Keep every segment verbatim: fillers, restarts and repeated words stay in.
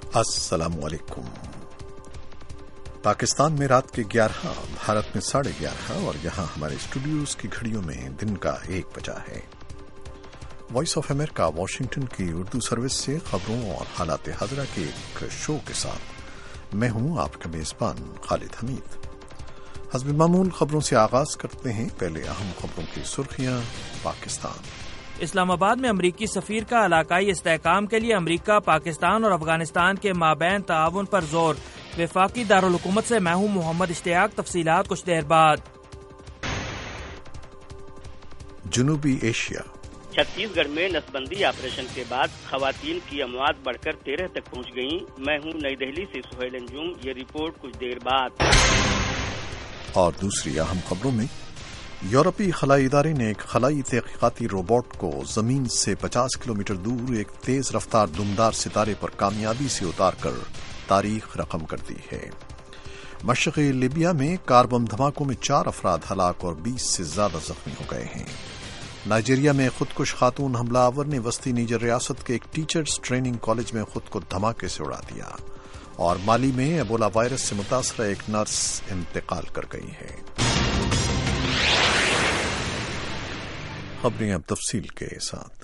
السلام علیکم۔ پاکستان میں رات کے گیارہ، بھارت میں ساڑھے گیارہ اور یہاں ہمارے اسٹوڈیوز کی گھڑیوں میں دن کا ایک بجا ہے۔ وائس آف امریکہ واشنگٹن کی اردو سروس سے خبروں اور حالات حاضرہ کے ایک شو کے ساتھ میں ہوں آپ کا میزبان خالد حمید۔ حسب معمول خبروں سے آغاز کرتے ہیں۔ پہلے اہم خبروں کی سرخیاں۔ پاکستان اسلام آباد میں امریکی سفیر کا علاقائی استحکام کے لیے امریکہ، پاکستان اور افغانستان کے مابین تعاون پر زور۔ وفاقی دارالحکومت سے میں ہوں محمد اشتیاق۔ تفصیلات کچھ دیر بعد۔ جنوبی ایشیا چھتیس گڑھ میں نسبندی آپریشن کے بعد خواتین کی اموات بڑھ کر تیرہ تک پہنچ گئیں۔ میں ہوں نئی دہلی سے سہیل انجم۔ یہ رپورٹ کچھ دیر بعد۔ اور دوسری اہم خبروں میں یورپی خلائی ادارے نے ایک خلائی تحقیقاتی روبوٹ کو زمین سے پچاس کلومیٹر دور ایک تیز رفتار دمدار ستارے پر کامیابی سے اتار کر تاریخ رقم کر دی ہے۔ مشرقی لیبیا میں کار بم دھماکوں میں چار افراد ہلاک اور بیس سے زیادہ زخمی ہو گئے ہیں۔ نائجیریا میں خودکش خاتون حملہ آور نے وسطی نیجر ریاست کے ایک ٹیچرز ٹریننگ کالج میں خود کو دھماکے سے اڑا دیا۔ اور مالی میں ایبولا وائرس سے متاثرہ ایک نرس انتقال کر گئی ہے۔ خبریں اب تفصیل کے ساتھ۔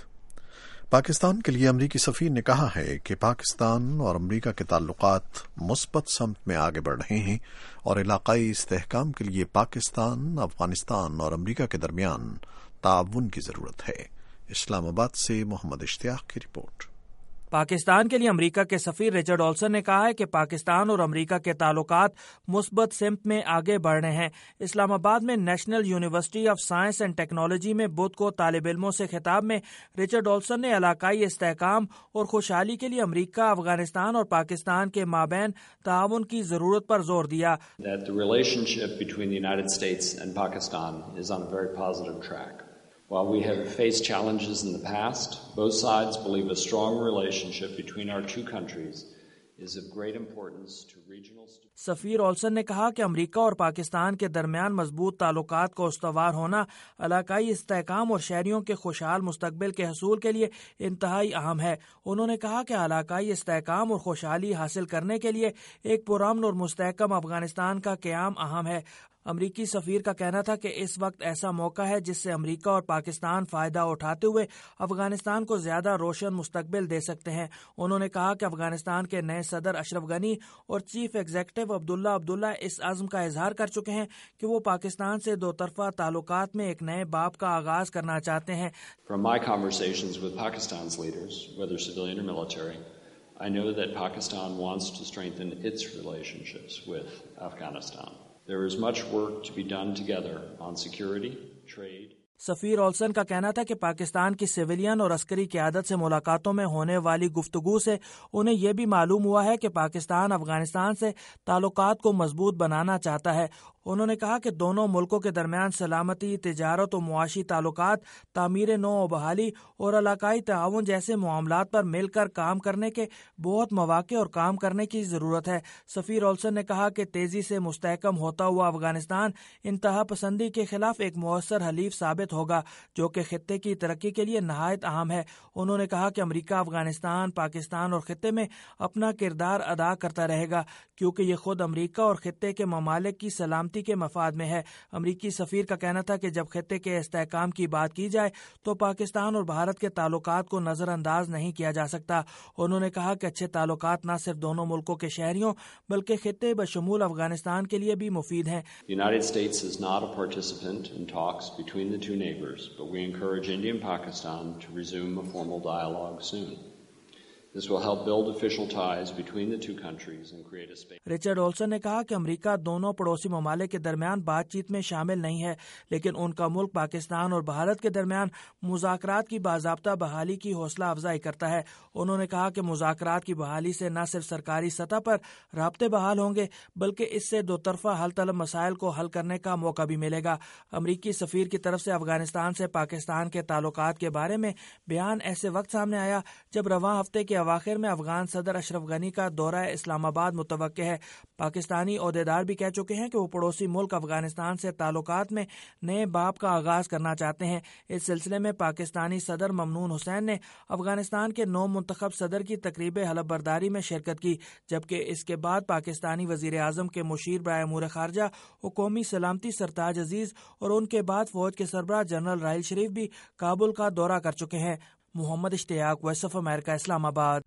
پاکستان کے لیے امریکی سفیر نے کہا ہے کہ پاکستان اور امریکہ کے تعلقات مثبت سمت میں آگے بڑھ رہے ہیں اور علاقائی استحکام کے لیے پاکستان، افغانستان اور امریکہ کے درمیان تعاون کی ضرورت ہے۔ اسلام آباد سے محمد اشتیاق کی رپورٹ۔ پاکستان کے لیے امریکہ کے سفیر رچرڈ اولسن نے کہا ہے کہ پاکستان اور امریکہ کے تعلقات مثبت سمت میں آگے بڑھ رہے ہیں۔ اسلام آباد میں National University of Science and Technology میں بدھ کو طالب علموں سے خطاب میں رچرڈ اولسن نے علاقائی استحکام اور خوشحالی کے لیے امریکہ، افغانستان اور پاکستان کے مابین تعاون کی ضرورت پر زور دیا۔ That the relationship between the United States and Pakistan is on a very positive track. While we have faced challenges in the past, both sides believe a strong relationship between our two countries is of great importance to regional stability. سفیر Olson نے کہا کہ امریکہ اور پاکستان کے درمیان مضبوط تعلقات کو استوار ہونا علاقائی استحکام اور شہریوں کے خوشحال مستقبل کے حصول کے لیے انتہائی اہم ہے۔ انہوں نے کہا کہ علاقائی استحکام اور خوشحالی حاصل کرنے کے لیے ایک پرامن اور مستحکم افغانستان کا قیام اہم ہے۔ امریکی سفیر کا کہنا تھا کہ اس وقت ایسا موقع ہے جس سے امریکہ اور پاکستان فائدہ اٹھاتے ہوئے افغانستان کو زیادہ روشن مستقبل دے سکتے ہیں۔ انہوں نے کہا کہ افغانستان کے نئے صدر اشرف غنی اور چیف ایگزیکٹو عبداللہ عبداللہ اس عزم کا اظہار کر چکے ہیں کہ وہ پاکستان سے دو طرفہ تعلقات میں ایک نئے باب کا آغاز کرنا چاہتے ہیں۔ From my conversations with Pakistan's leaders, whether civilian or military, I know that Pakistan wants to strengthen its relationships with Afghanistan. There is much work to be done together on security, trade. سفیر Olson کا کہنا تھا کہ پاکستان کی civilian اور عسکری قیادت سے ملاقاتوں میں ہونے والی گفتگو سے انہیں یہ بھی معلوم ہوا ہے کہ پاکستان افغانستان سے تعلقات کو مضبوط بنانا چاہتا ہے۔ انہوں نے کہا کہ دونوں ملکوں کے درمیان سلامتی، تجارت و معاشی تعلقات، تعمیر نو و بحالی اور علاقائی تعاون جیسے معاملات پر مل کر کام کرنے کے بہت مواقع اور کام کرنے کی ضرورت ہے۔ سفیر اولسن نے کہا کہ تیزی سے مستحکم ہوتا ہوا افغانستان انتہا پسندی کے خلاف ایک مؤثر حلیف ثابت ہوگا جو کہ خطے کی ترقی کے لیے نہایت اہم ہے۔ انہوں نے کہا کہ امریکہ افغانستان، پاکستان اور خطے میں اپنا کردار ادا کرتا رہے گا کیونکہ یہ خود امریکہ اور خطے کے ممالک کی سلامتی کے مفاد میں ہے۔ امریکی سفیر کا کہنا تھا کہ جب خطے کے استحکام کی بات کی جائے تو پاکستان اور بھارت کے تعلقات کو نظر انداز نہیں کیا جا سکتا۔ انہوں نے کہا کہ اچھے تعلقات نہ صرف دونوں ملکوں کے شہریوں بلکہ خطے بشمول افغانستان کے لیے بھی مفید ہیں۔ The United States is not a participant in talks between the two neighbors, but we encourage India and Pakistan to resume a formal dialogue soon. This will help build official ties between the two countries and create a space. Richard Olson نے کہا کہ امریکہ دونوں پڑوسی ممالک کے درمیان بات چیت میں شامل نہیں ہے، لیکن ان کا ملک پاکستان اور بھارت کے درمیان مذاکرات کی باضابطہ بحالی کی حوصلہ افزائی کرتا ہے۔ انہوں نے کہا کہ مذاکرات کی بحالی سے نہ صرف سرکاری سطح پر رابطے بحال ہوں گے بلکہ اس سے دو طرفہ حل طلب مسائل کو حل کرنے کا موقع بھی ملے گا۔ امریکی سفیر کی طرف سے افغانستان سے پاکستان کے تعلقات کے بارے میں بیان ایسے وقت سامنے آیا جب رواں ہفتے کے اواخر میں افغان صدر اشرف غنی کا دورہ اسلام آباد متوقع ہے۔ پاکستانی عہدیدار بھی کہہ چکے ہیں کہ وہ پڑوسی ملک افغانستان سے تعلقات میں نئے باب کا آغاز کرنا چاہتے ہیں۔ اس سلسلے میں پاکستانی صدر ممنون حسین نے افغانستان کے نو منتخب صدر کی تقریب حلف برداری میں شرکت کی، جبکہ اس کے بعد پاکستانی وزیر اعظم کے مشیر برائے امور خارجہ و قومی سلامتی سرتاج عزیز اور ان کے بعد فوج کے سربراہ جنرل راحیل شریف بھی کابل کا دورہ کر چکے ہیں۔ محمد اشتیاق، وائس آف امریکہ، اسلام آباد۔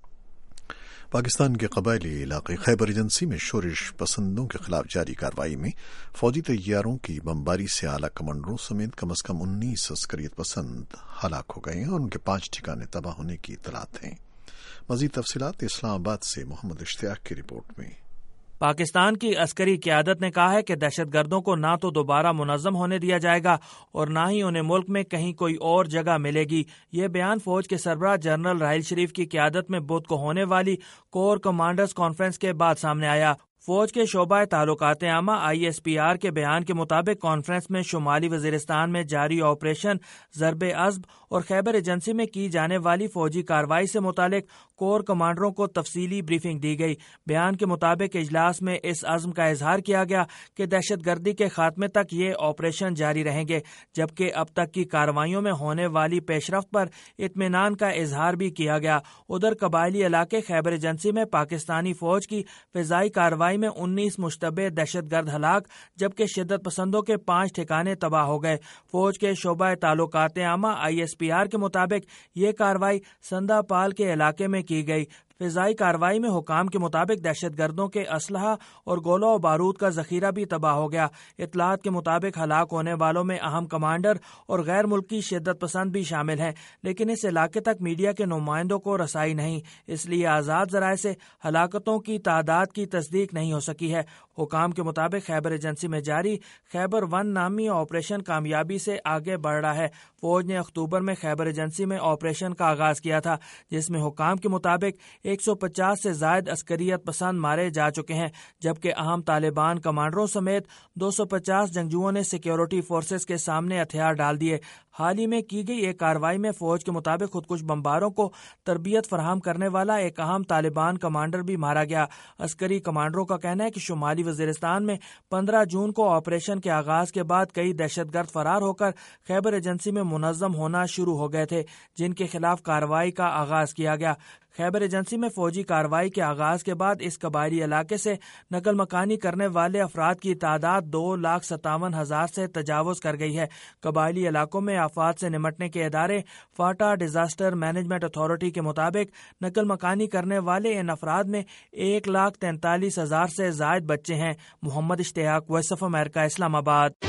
پاکستان کے قبائلی علاقے خیبر ایجنسی میں شورش پسندوں کے خلاف جاری کارروائی میں فوجی طیاروں کی بمباری سے اعلیٰ کمانڈروں سمیت کم از کم انیس عسکریت پسند ہلاک ہو گئے ہیں اور ان کے پانچ ٹھکانے تباہ ہونے کی اطلاعات ہیں۔ مزید تفصیلات اسلام آباد سے محمد اشتیاق کی رپورٹ میں۔ پاکستان کی عسکری قیادت نے کہا ہے کہ دہشت گردوں کو نہ تو دوبارہ منظم ہونے دیا جائے گا اور نہ ہی انہیں ملک میں کہیں کوئی اور جگہ ملے گی۔ یہ بیان فوج کے سربراہ جنرل راحیل شریف کی قیادت میں بدھ کو ہونے والی کور کمانڈرز کانفرنس کے بعد سامنے آیا۔ فوج کے شعبہ تعلقات عامہ آئی ایس پی آر کے بیان کے مطابق کانفرنس میں شمالی وزیرستان میں جاری آپریشن ضرب عزب اور خیبر ایجنسی میں کی جانے والی فوجی کارروائی سے متعلق کور کمانڈروں کو تفصیلی بریفنگ دی گئی۔ بیان کے مطابق اجلاس میں اس عزم کا اظہار کیا گیا کہ دہشت گردی کے خاتمے تک یہ آپریشن جاری رہیں گے، جبکہ اب تک کی کارروائیوں میں ہونے والی پیش رفت پر اطمینان کا اظہار بھی کیا گیا۔ ادھر قبائلی علاقے خیبر ایجنسی میں پاکستانی فوج کی فضائی کارروائی میں انیس مشتبہ دہشت گرد ہلاک، جبکہ شدت پسندوں کے پانچ ٹھکانے تباہ ہو گئے۔ فوج کے شعبہ تعلقات عامہ آئی ایس پی آر کے مطابق یہ کارروائی سندہ پال کے علاقے میں کی گئی۔ فضائی کارروائی میں حکام کے مطابق دہشت گردوں کے اسلحہ اور گولہ و بارود کا ذخیرہ بھی تباہ ہو گیا۔ اطلاعات کے مطابق ہلاک ہونے والوں میں اہم کمانڈر اور غیر ملکی شدت پسند بھی شامل ہیں، لیکن اس علاقے تک میڈیا کے نمائندوں کو رسائی نہیں، اس لیے آزاد ذرائع سے ہلاکتوں کی تعداد کی تصدیق نہیں ہو سکی ہے۔ حکام کے مطابق خیبر ایجنسی میں جاری خیبر ون نامی آپریشن کامیابی سے آگے بڑھ رہا ہے۔ فوج نے اکتوبر میں خیبر ایجنسی میں آپریشن کا آغاز کیا تھا، جس میں حکام کے مطابق ایک سو پچاس سے زائد عسکریت پسند مارے جا چکے ہیں، جبکہ اہم طالبان کمانڈروں سمیت دو سو پچاس جنگجوؤں نے سیکیورٹی فورسز کے سامنے ہتھیار ڈال دیے۔ حال ہی میں کی گئی ایک کارروائی میں فوج کے مطابق خودکش بمباروں کو تربیت فراہم کرنے والا ایک اہم طالبان کمانڈر بھی مارا گیا۔ عسکری کمانڈروں کا کہنا ہے کہ شمالی وزیرستان میں پندرہ جون کو آپریشن کے آغاز کے بعد کئی دہشت گرد فرار ہو کر خیبر ایجنسی میں منظم ہونا شروع ہو گئے تھے، جن کے خلاف کارروائی کا آغاز کیا گیا۔ خیبر ایجنسی میں فوجی کارروائی کے آغاز کے بعد اس قبائلی علاقے سے نقل مکانی کرنے والے افراد کی تعداد دو لاکھ ستاون ہزار سے تجاوز کر گئی ہے۔ قبائلی علاقوں میں آفات سے نمٹنے کے ادارے فاٹا ڈیزاسٹر مینجمنٹ اتھارٹی کے مطابق نقل مکانی کرنے والے ان افراد میں ایک لاکھ تینتالیس ہزار سے زائد بچے ہیں۔ محمد اشتیاق، وائس آف امریکہ، اسلام آباد۔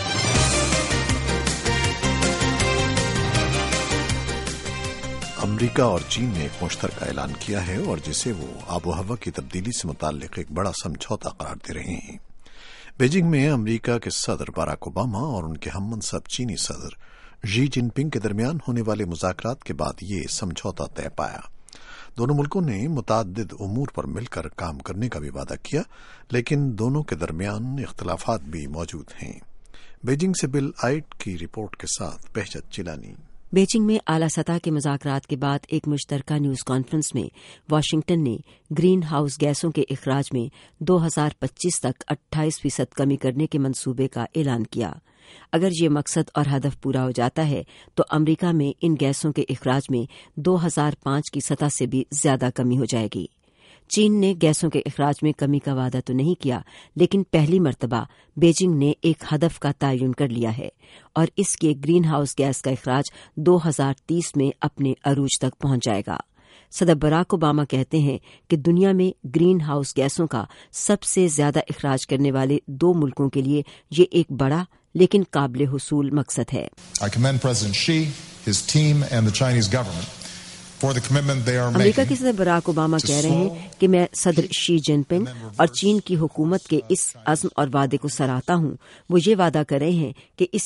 امریکہ اور چین نے ایک مشترکہ اعلان کیا ہے اور جسے وہ آب و ہوا کی تبدیلی سے متعلق ایک بڑا سمجھوتا قرار دے رہے ہیں۔ بیجنگ میں امریکہ کے صدر باراک اوباما اور ان کے ہم منصب چینی صدر ژی جن پنگ کے درمیان ہونے والے مذاکرات کے بعد یہ سمجھوتا طے پایا۔ دونوں ملکوں نے متعدد امور پر مل کر کام کرنے کا بھی وعدہ کیا، لیکن دونوں کے درمیان اختلافات بھی موجود ہیں۔ بیجنگ سے بل آئٹ کی رپورٹ کے ساتھ بہجت چیلانی۔ بیجنگ میں اعلی سطح کے مذاکرات کے بعد ایک مشترکہ نیوز کانفرنس میں واشنگٹن نے گرین ہاؤس گیسوں کے اخراج میں دو ہزار پچیس تک اٹھائیس فیصد کمی کرنے کے منصوبے کا اعلان کیا۔ اگر یہ مقصد اور ہدف پورا ہو جاتا ہے تو امریکہ میں ان گیسوں کے اخراج میں دو ہزار پانچ کی سطح سے بھی زیادہ کمی ہو جائے گی۔ چین نے گیسوں کے اخراج میں کمی کا وعدہ تو نہیں کیا، لیکن پہلی مرتبہ بیجنگ نے ایک ہدف کا تعین کر لیا ہے اور اس کے گرین ہاؤس گیس کا اخراج دو ہزار تیس میں اپنے عروج تک پہنچ جائے گا۔ صدر باراک اوباما کہتے ہیں کہ دنیا میں گرین ہاؤس گیسوں کا سب سے زیادہ اخراج کرنے والے دو ملکوں کے لیے یہ ایک بڑا لیکن قابل حصول مقصد ہے۔ I commend President Xi, his team and the Chinese government for the commitment they are making. امریکہ کے صدر باراک اوباما کہہ رہے ہیں کہ میں صدر شی جن پنگ اور چین کی حکومت کے اس عزم اور وعدے کو سراہتا ہوں۔ وہ یہ وعدہ کر رہے ہیں کہ اسے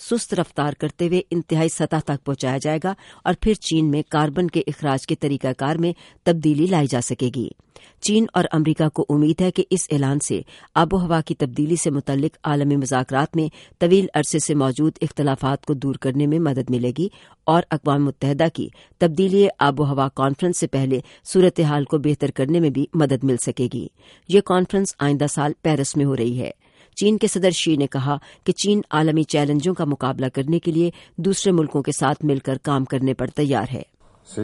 سست رفتار کرتے ہوئے انتہائی سطح تک پہنچایا جائے گا اور پھر چین میں کاربن کے اخراج کے طریقہ کار میں تبدیلی لائی جا سکے گی۔ چین اور امریکہ کو امید ہے کہ اس اعلان سے آب و ہوا کی تبدیلی سے متعلق عالمی مذاکرات میں طویل عرصے سے موجود اختلافات کو دور کرنے میں مدد ملے گی اور اقوام متحدہ کی تبدیلی آب و ہوا کانفرنس سے پہلے صورتحال کو بہتر کرنے میں بھی مدد مل سکے گی۔ یہ کانفرنس آئندہ سال پیرس میں ہو رہی ہے۔ چین کے صدر شی نے کہا کہ چین عالمی چیلنجوں کا مقابلہ کرنے کے لیے دوسرے ملکوں کے ساتھ مل کر کام کرنے پر تیار ہے۔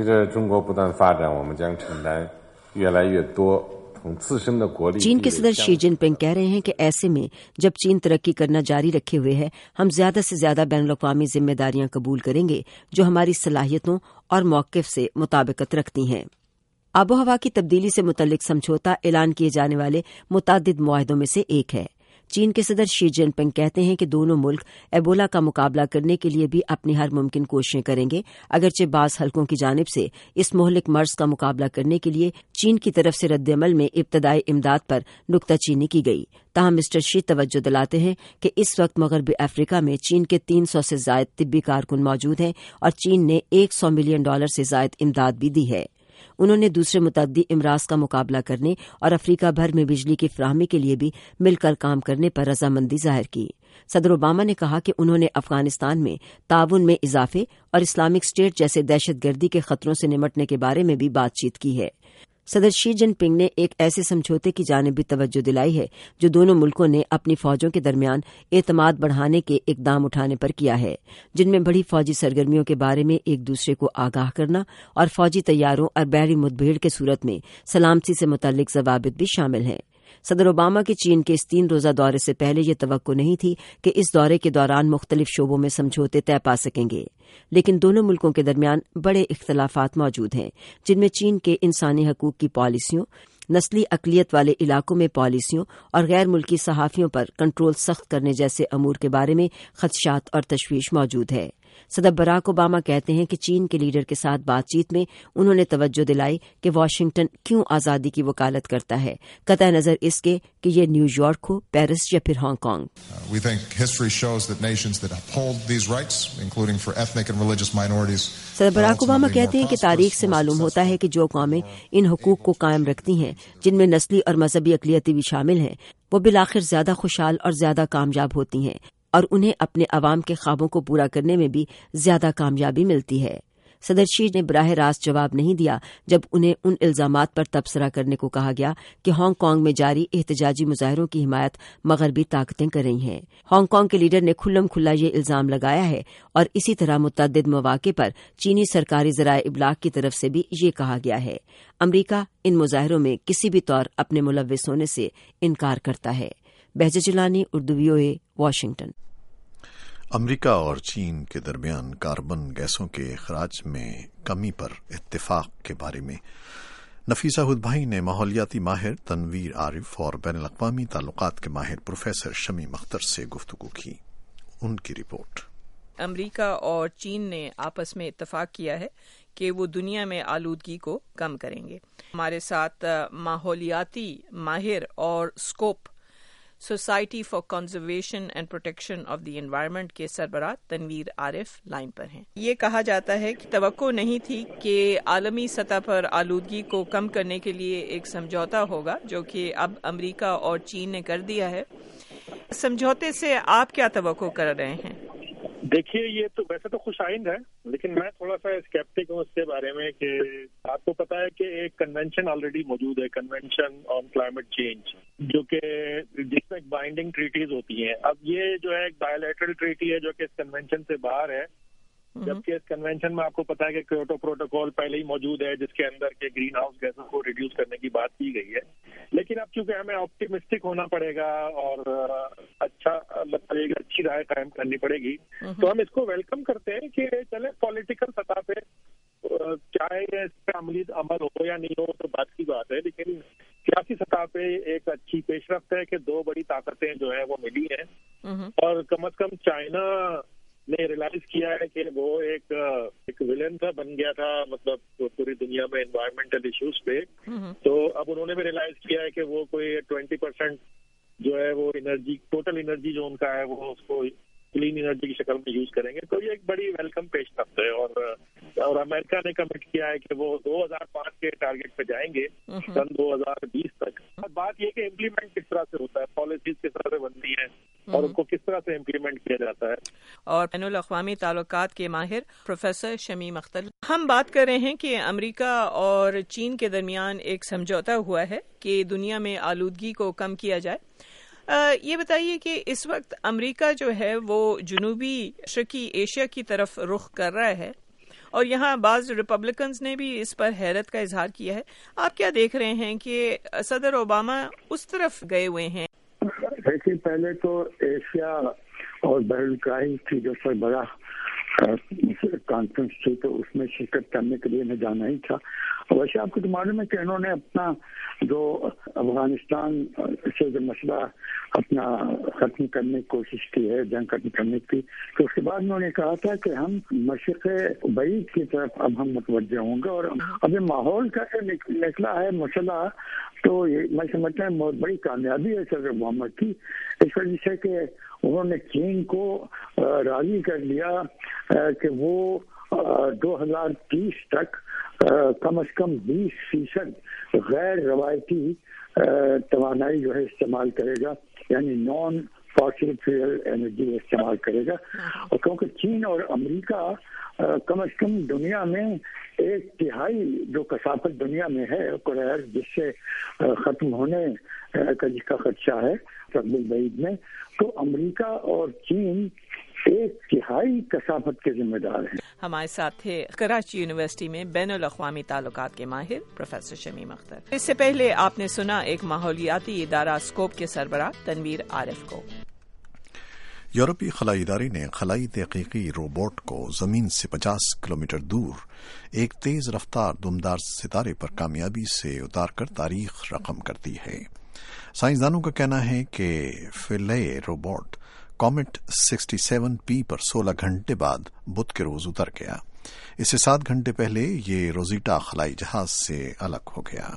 چین کے صدر شی جن پنگ کہہ رہے ہیں کہ ایسے میں جب چین ترقی کرنا جاری رکھے ہوئے ہے، ہم زیادہ سے زیادہ بین الاقوامی ذمہ داریاں قبول کریں گے جو ہماری صلاحیتوں اور موقف سے مطابقت رکھتی ہیں۔ آب و ہوا کی تبدیلی سے متعلق سمجھوتا اعلان کیے جانے والے متعدد معاہدوں میں سے ایک ہے۔ چین کے صدر شی جن پنگ کہتے ہیں کہ دونوں ملک ایبولا کا مقابلہ کرنے کے لیے بھی اپنی ہر ممکن کوششیں کریں گے، اگرچہ بعض حلقوں کی جانب سے اس مہلک مرض کا مقابلہ کرنے کے لیے چین کی طرف سے رد عمل میں ابتدائی امداد پر نکتہ چینی کی گئی۔ تاہم مسٹر شی توجہ دلاتے ہیں کہ اس وقت مغربی افریقہ میں چین کے تین سو سے زائد طبی کارکن موجود ہیں اور چین نے ایک سو ملین ڈالر سے زائد امداد بھی دی ہے۔ انہوں نے دوسرے متعدی امراض کا مقابلہ کرنے اور افریقہ بھر میں بجلی کی فراہمی کے لیے بھی مل کر کام کرنے پر رضامندی ظاہر کی۔ صدر اوباما نے کہا کہ انہوں نے افغانستان میں تعاون میں اضافے اور اسلامک اسٹیٹ جیسے دہشت گردی کے خطروں سے نمٹنے کے بارے میں بھی بات چیت کی ہے۔ صدر شی جن پنگ نے ایک ایسے سمجھوتے کی جانب بھی توجہ دلائی ہے جو دونوں ملکوں نے اپنی فوجوں کے درمیان اعتماد بڑھانے کے اقدام اٹھانے پر کیا ہے، جن میں بڑی فوجی سرگرمیوں کے بارے میں ایک دوسرے کو آگاہ کرنا اور فوجی طیاروں اور بحری مدبھیڑ کے صورت میں سلامتی سے متعلق ضوابط بھی شامل ہیں۔ صدر اوباما کے چین کے اس تین روزہ دورے سے پہلے یہ توقع نہیں تھی کہ اس دورے کے دوران مختلف شعبوں میں سمجھوتے طے پا سکیں گے، لیکن دونوں ملکوں کے درمیان بڑے اختلافات موجود ہیں، جن میں چین کے انسانی حقوق کی پالیسیوں، نسلی اقلیت والے علاقوں میں پالیسیوں اور غیر ملکی صحافیوں پر کنٹرول سخت کرنے جیسے امور کے بارے میں خدشات اور تشویش موجود ہے۔ صدر براک اوباما کہتے ہیں کہ چین کے لیڈر کے ساتھ بات چیت میں انہوں نے توجہ دلائی کہ واشنگٹن کیوں آزادی کی وکالت کرتا ہے، قطع نظر اس کے کہ یہ نیو یارک ہو، پیرس یا پھر Hong Kong. We think history shows that nations that uphold these rights, including for ethnic and religious minorities, صدر براک اوباما کہتے ہیں کہ تاریخ سے معلوم ہوتا ہے کہ جو قومیں ان حقوق کو قائم رکھتی ہیں، جن میں نسلی اور مذہبی اقلیتیں بھی شامل ہیں، وہ بالآخر زیادہ خوشحال اور زیادہ کامیاب ہوتی ہیں اور انہیں اپنے عوام کے خوابوں کو پورا کرنے میں بھی زیادہ کامیابی ملتی ہے۔ صدر شی نے براہ راست جواب نہیں دیا جب انہیں ان الزامات پر تبصرہ کرنے کو کہا گیا کہ ہانگ کانگ میں جاری احتجاجی مظاہروں کی حمایت مغربی طاقتیں کر رہی ہیں۔ ہانگ کانگ کے لیڈر نے کھلم کھلا یہ الزام لگایا ہے اور اسی طرح متعدد مواقع پر چینی سرکاری ذرائع ابلاغ کی طرف سے بھی یہ کہا گیا ہے۔ امریکہ ان مظاہروں میں کسی بھی طور اپنے ملوث ہونے سے انکار کرتا ہے۔ Behjat Jilani, Urdu V O A, Washington. امریکہ اور چین کے درمیان کاربن گیسوں کے اخراج میں کمی پر اتفاق کے بارے میں نفیسہ ہد بھائی نے ماحولیاتی ماہر تنویر عارف اور بین الاقوامی تعلقات کے ماہر پروفیسر شمیم اختر سے گفتگو کی۔ ان کی رپورٹ۔ امریکہ اور چین نے آپس میں اتفاق کیا ہے کہ وہ دنیا میں آلودگی کو کم کریں گے۔ ہمارے ساتھ ماحولیاتی ماہر اور Scope society for conservation and protection of the environment کے سربراہ تنویر عارف لائن پر ہیں۔ یہ کہا جاتا ہے کہ توقع نہیں تھی کہ عالمی سطح پر آلودگی کو کم کرنے کے لیے ایک سمجھوتا ہوگا، جو کہ اب امریکہ اور چین نے کر دیا ہے۔ سمجھوتے سے آپ کیا توقع کر رہے ہیں؟ دیکھیے، یہ تو ویسے تو خوش آئند ہے، لیکن میں تھوڑا سا اسکیپٹک ہوں اس کے بارے میں کہ آپ کو پتا ہے کہ ایک کنونشن آلریڈی موجود ہے، کنونشن آن کلائمیٹ چینج، جو کہ جس میں بائنڈنگ ٹریٹیز ہوتی ہیں۔ اب یہ جو ہے ایک بائیلیٹرل ٹریٹی ہے جو کہ اس کنونشن سے باہر ہے، جبکہ اس کنونشن میں آپ کو پتا ہے کہ کیوٹو پروٹوکول پہلے ہی موجود ہے جس کے اندر کے گرین ہاؤس گیسوں کو ریڈیوس کرنے کی بات کی گئی ہے۔ لیکن اب چونکہ ہمیں آپٹیمسٹک ہونا پڑے گا اور اچھا ایک اچھی رائے قائم کرنی پڑے گی، تو ہم اس کو ویلکم کرتے ہیں کہ چلے پولیٹیکل سطح پہ چاہے اس پہ عملی عمل ہو یا نہیں ہو تو بات کی بات ہے، لیکن سیاسی سطح پہ ایک اچھی پیش رفت ہے کہ دو بڑی طاقتیں جو ہیں وہ ملی ہیں، اور کم از کم چائنا نے ریلائز کیا ہے کہ وہ ایک ایک ولن تھا، بن گیا تھا مطلب پوری دنیا میں انوائرمنٹل ایشوز پہ، تو اب انہوں نے بھی ریلائز کیا ہے کہ وہ کوئی ٹوینٹی پرسینٹ جو ہے وہ انرجی ٹوٹل انرجی جو ان کا ہے وہ اس کو क्लीन एनर्जी की शक्ल में यूज करेंगे, तो ये एक बड़ी वेलकम पेशरफ्त है। और और अमेरिका ने कमिट किया है कि वो दो हज़ार पाँच के टारगेट पे जाएंगे सन दो हज़ार बीस तक। बात ये कि इम्प्लीमेंट किस तरह से होता है, पॉलिसीज किस तरह से बनती है और उनको किस तरह से इम्प्लीमेंट किया जाता है। और बैनुल अक़वामी ताल्लुकात के माहिर प्रोफेसर शमीम अख्तर, हम बात कर रहे हैं कि अमेरिका और चीन के दरमियान एक समझौता हुआ है कि दुनिया में आलूदगी को कम किया जाए। आ, ये बताइए कि इस वक्त अमेरिका जो है वो जनूबी मशरकी एशिया की तरफ रुख कर रहा है और यहाँ बाज रिपब्लिकन्स ने भी इस पर हैरत का इजहार किया है। आप क्या देख रहे हैं कि सदर ओबामा उस तरफ गए हुए हैं? देखिए, पहले तो एशिया और बहरकाही की जो सरबराह कॉन्फ्रेंस थी तो उसमें शिरकत करने के लिए मैं जाना ही था। वैसे आपको तो मालूम है कि इन्होंने अपना जो अफगानिस्तान से जो मसला अपना खत्म करने की कोशिश की है, जंग खत्म करने की, तो उसके बाद उन्होंने कहा था कि हम मशरिक़ बईद की तरफ अब हम मुतवज्जह होंगे। और अभी माहौल कैसे निकला है मसला, तो ये मैं समझता हूँ बहुत बड़ी कामयाबी है सदर ओबामा की, इस वजह से कि उन्होंने चीन को राजी कर लिया कि वो दो हज़ार तीस तक कम से कम बीस फीसद गैर रवायती तवानाई जो है इस्तेमाल करेगा, यानी नॉन फॉसिल फ्यूल एनर्जी इस्तेमाल करेगा। और क्योंकि चीन और अमेरिका कम से कम दुनिया में एक तिहाई जो कसाफत दुनिया में है कुरैश जिससे खत्म होने का जिसका खदशा है मुस्तक़बिल बईद में, तो अमेरिका और चीन एक तिहाई कसाफत के जिम्मेदार हैं। हमारे साथ थे कराची यूनिवर्सिटी में बैनुल अक़वामी ताल्लुकात के माहिर प्रोफेसर शमीम अख्तर। इससे पहले आपने सुना एक माहौलियाती इदारा स्कोप के सरबराह तनवीर आरिफ को। यूरोपीय खलाई इदारे ने खलाई तहकीकी रोबोट को जमीन से पचास किलोमीटर दूर एक तेज रफ्तार दुमदार सितारे पर कामयाबी से उतारकर तारीख रकम कर दी है। साइंसदानों का कहना है कि फिले रोबोट कॉमेट सड़सठ पी पर सोलह घंटे बाद बुध के रोज उतर गया। इससे सात घंटे पहले ये रोजीटा खलाई जहाज से अलग हो गया।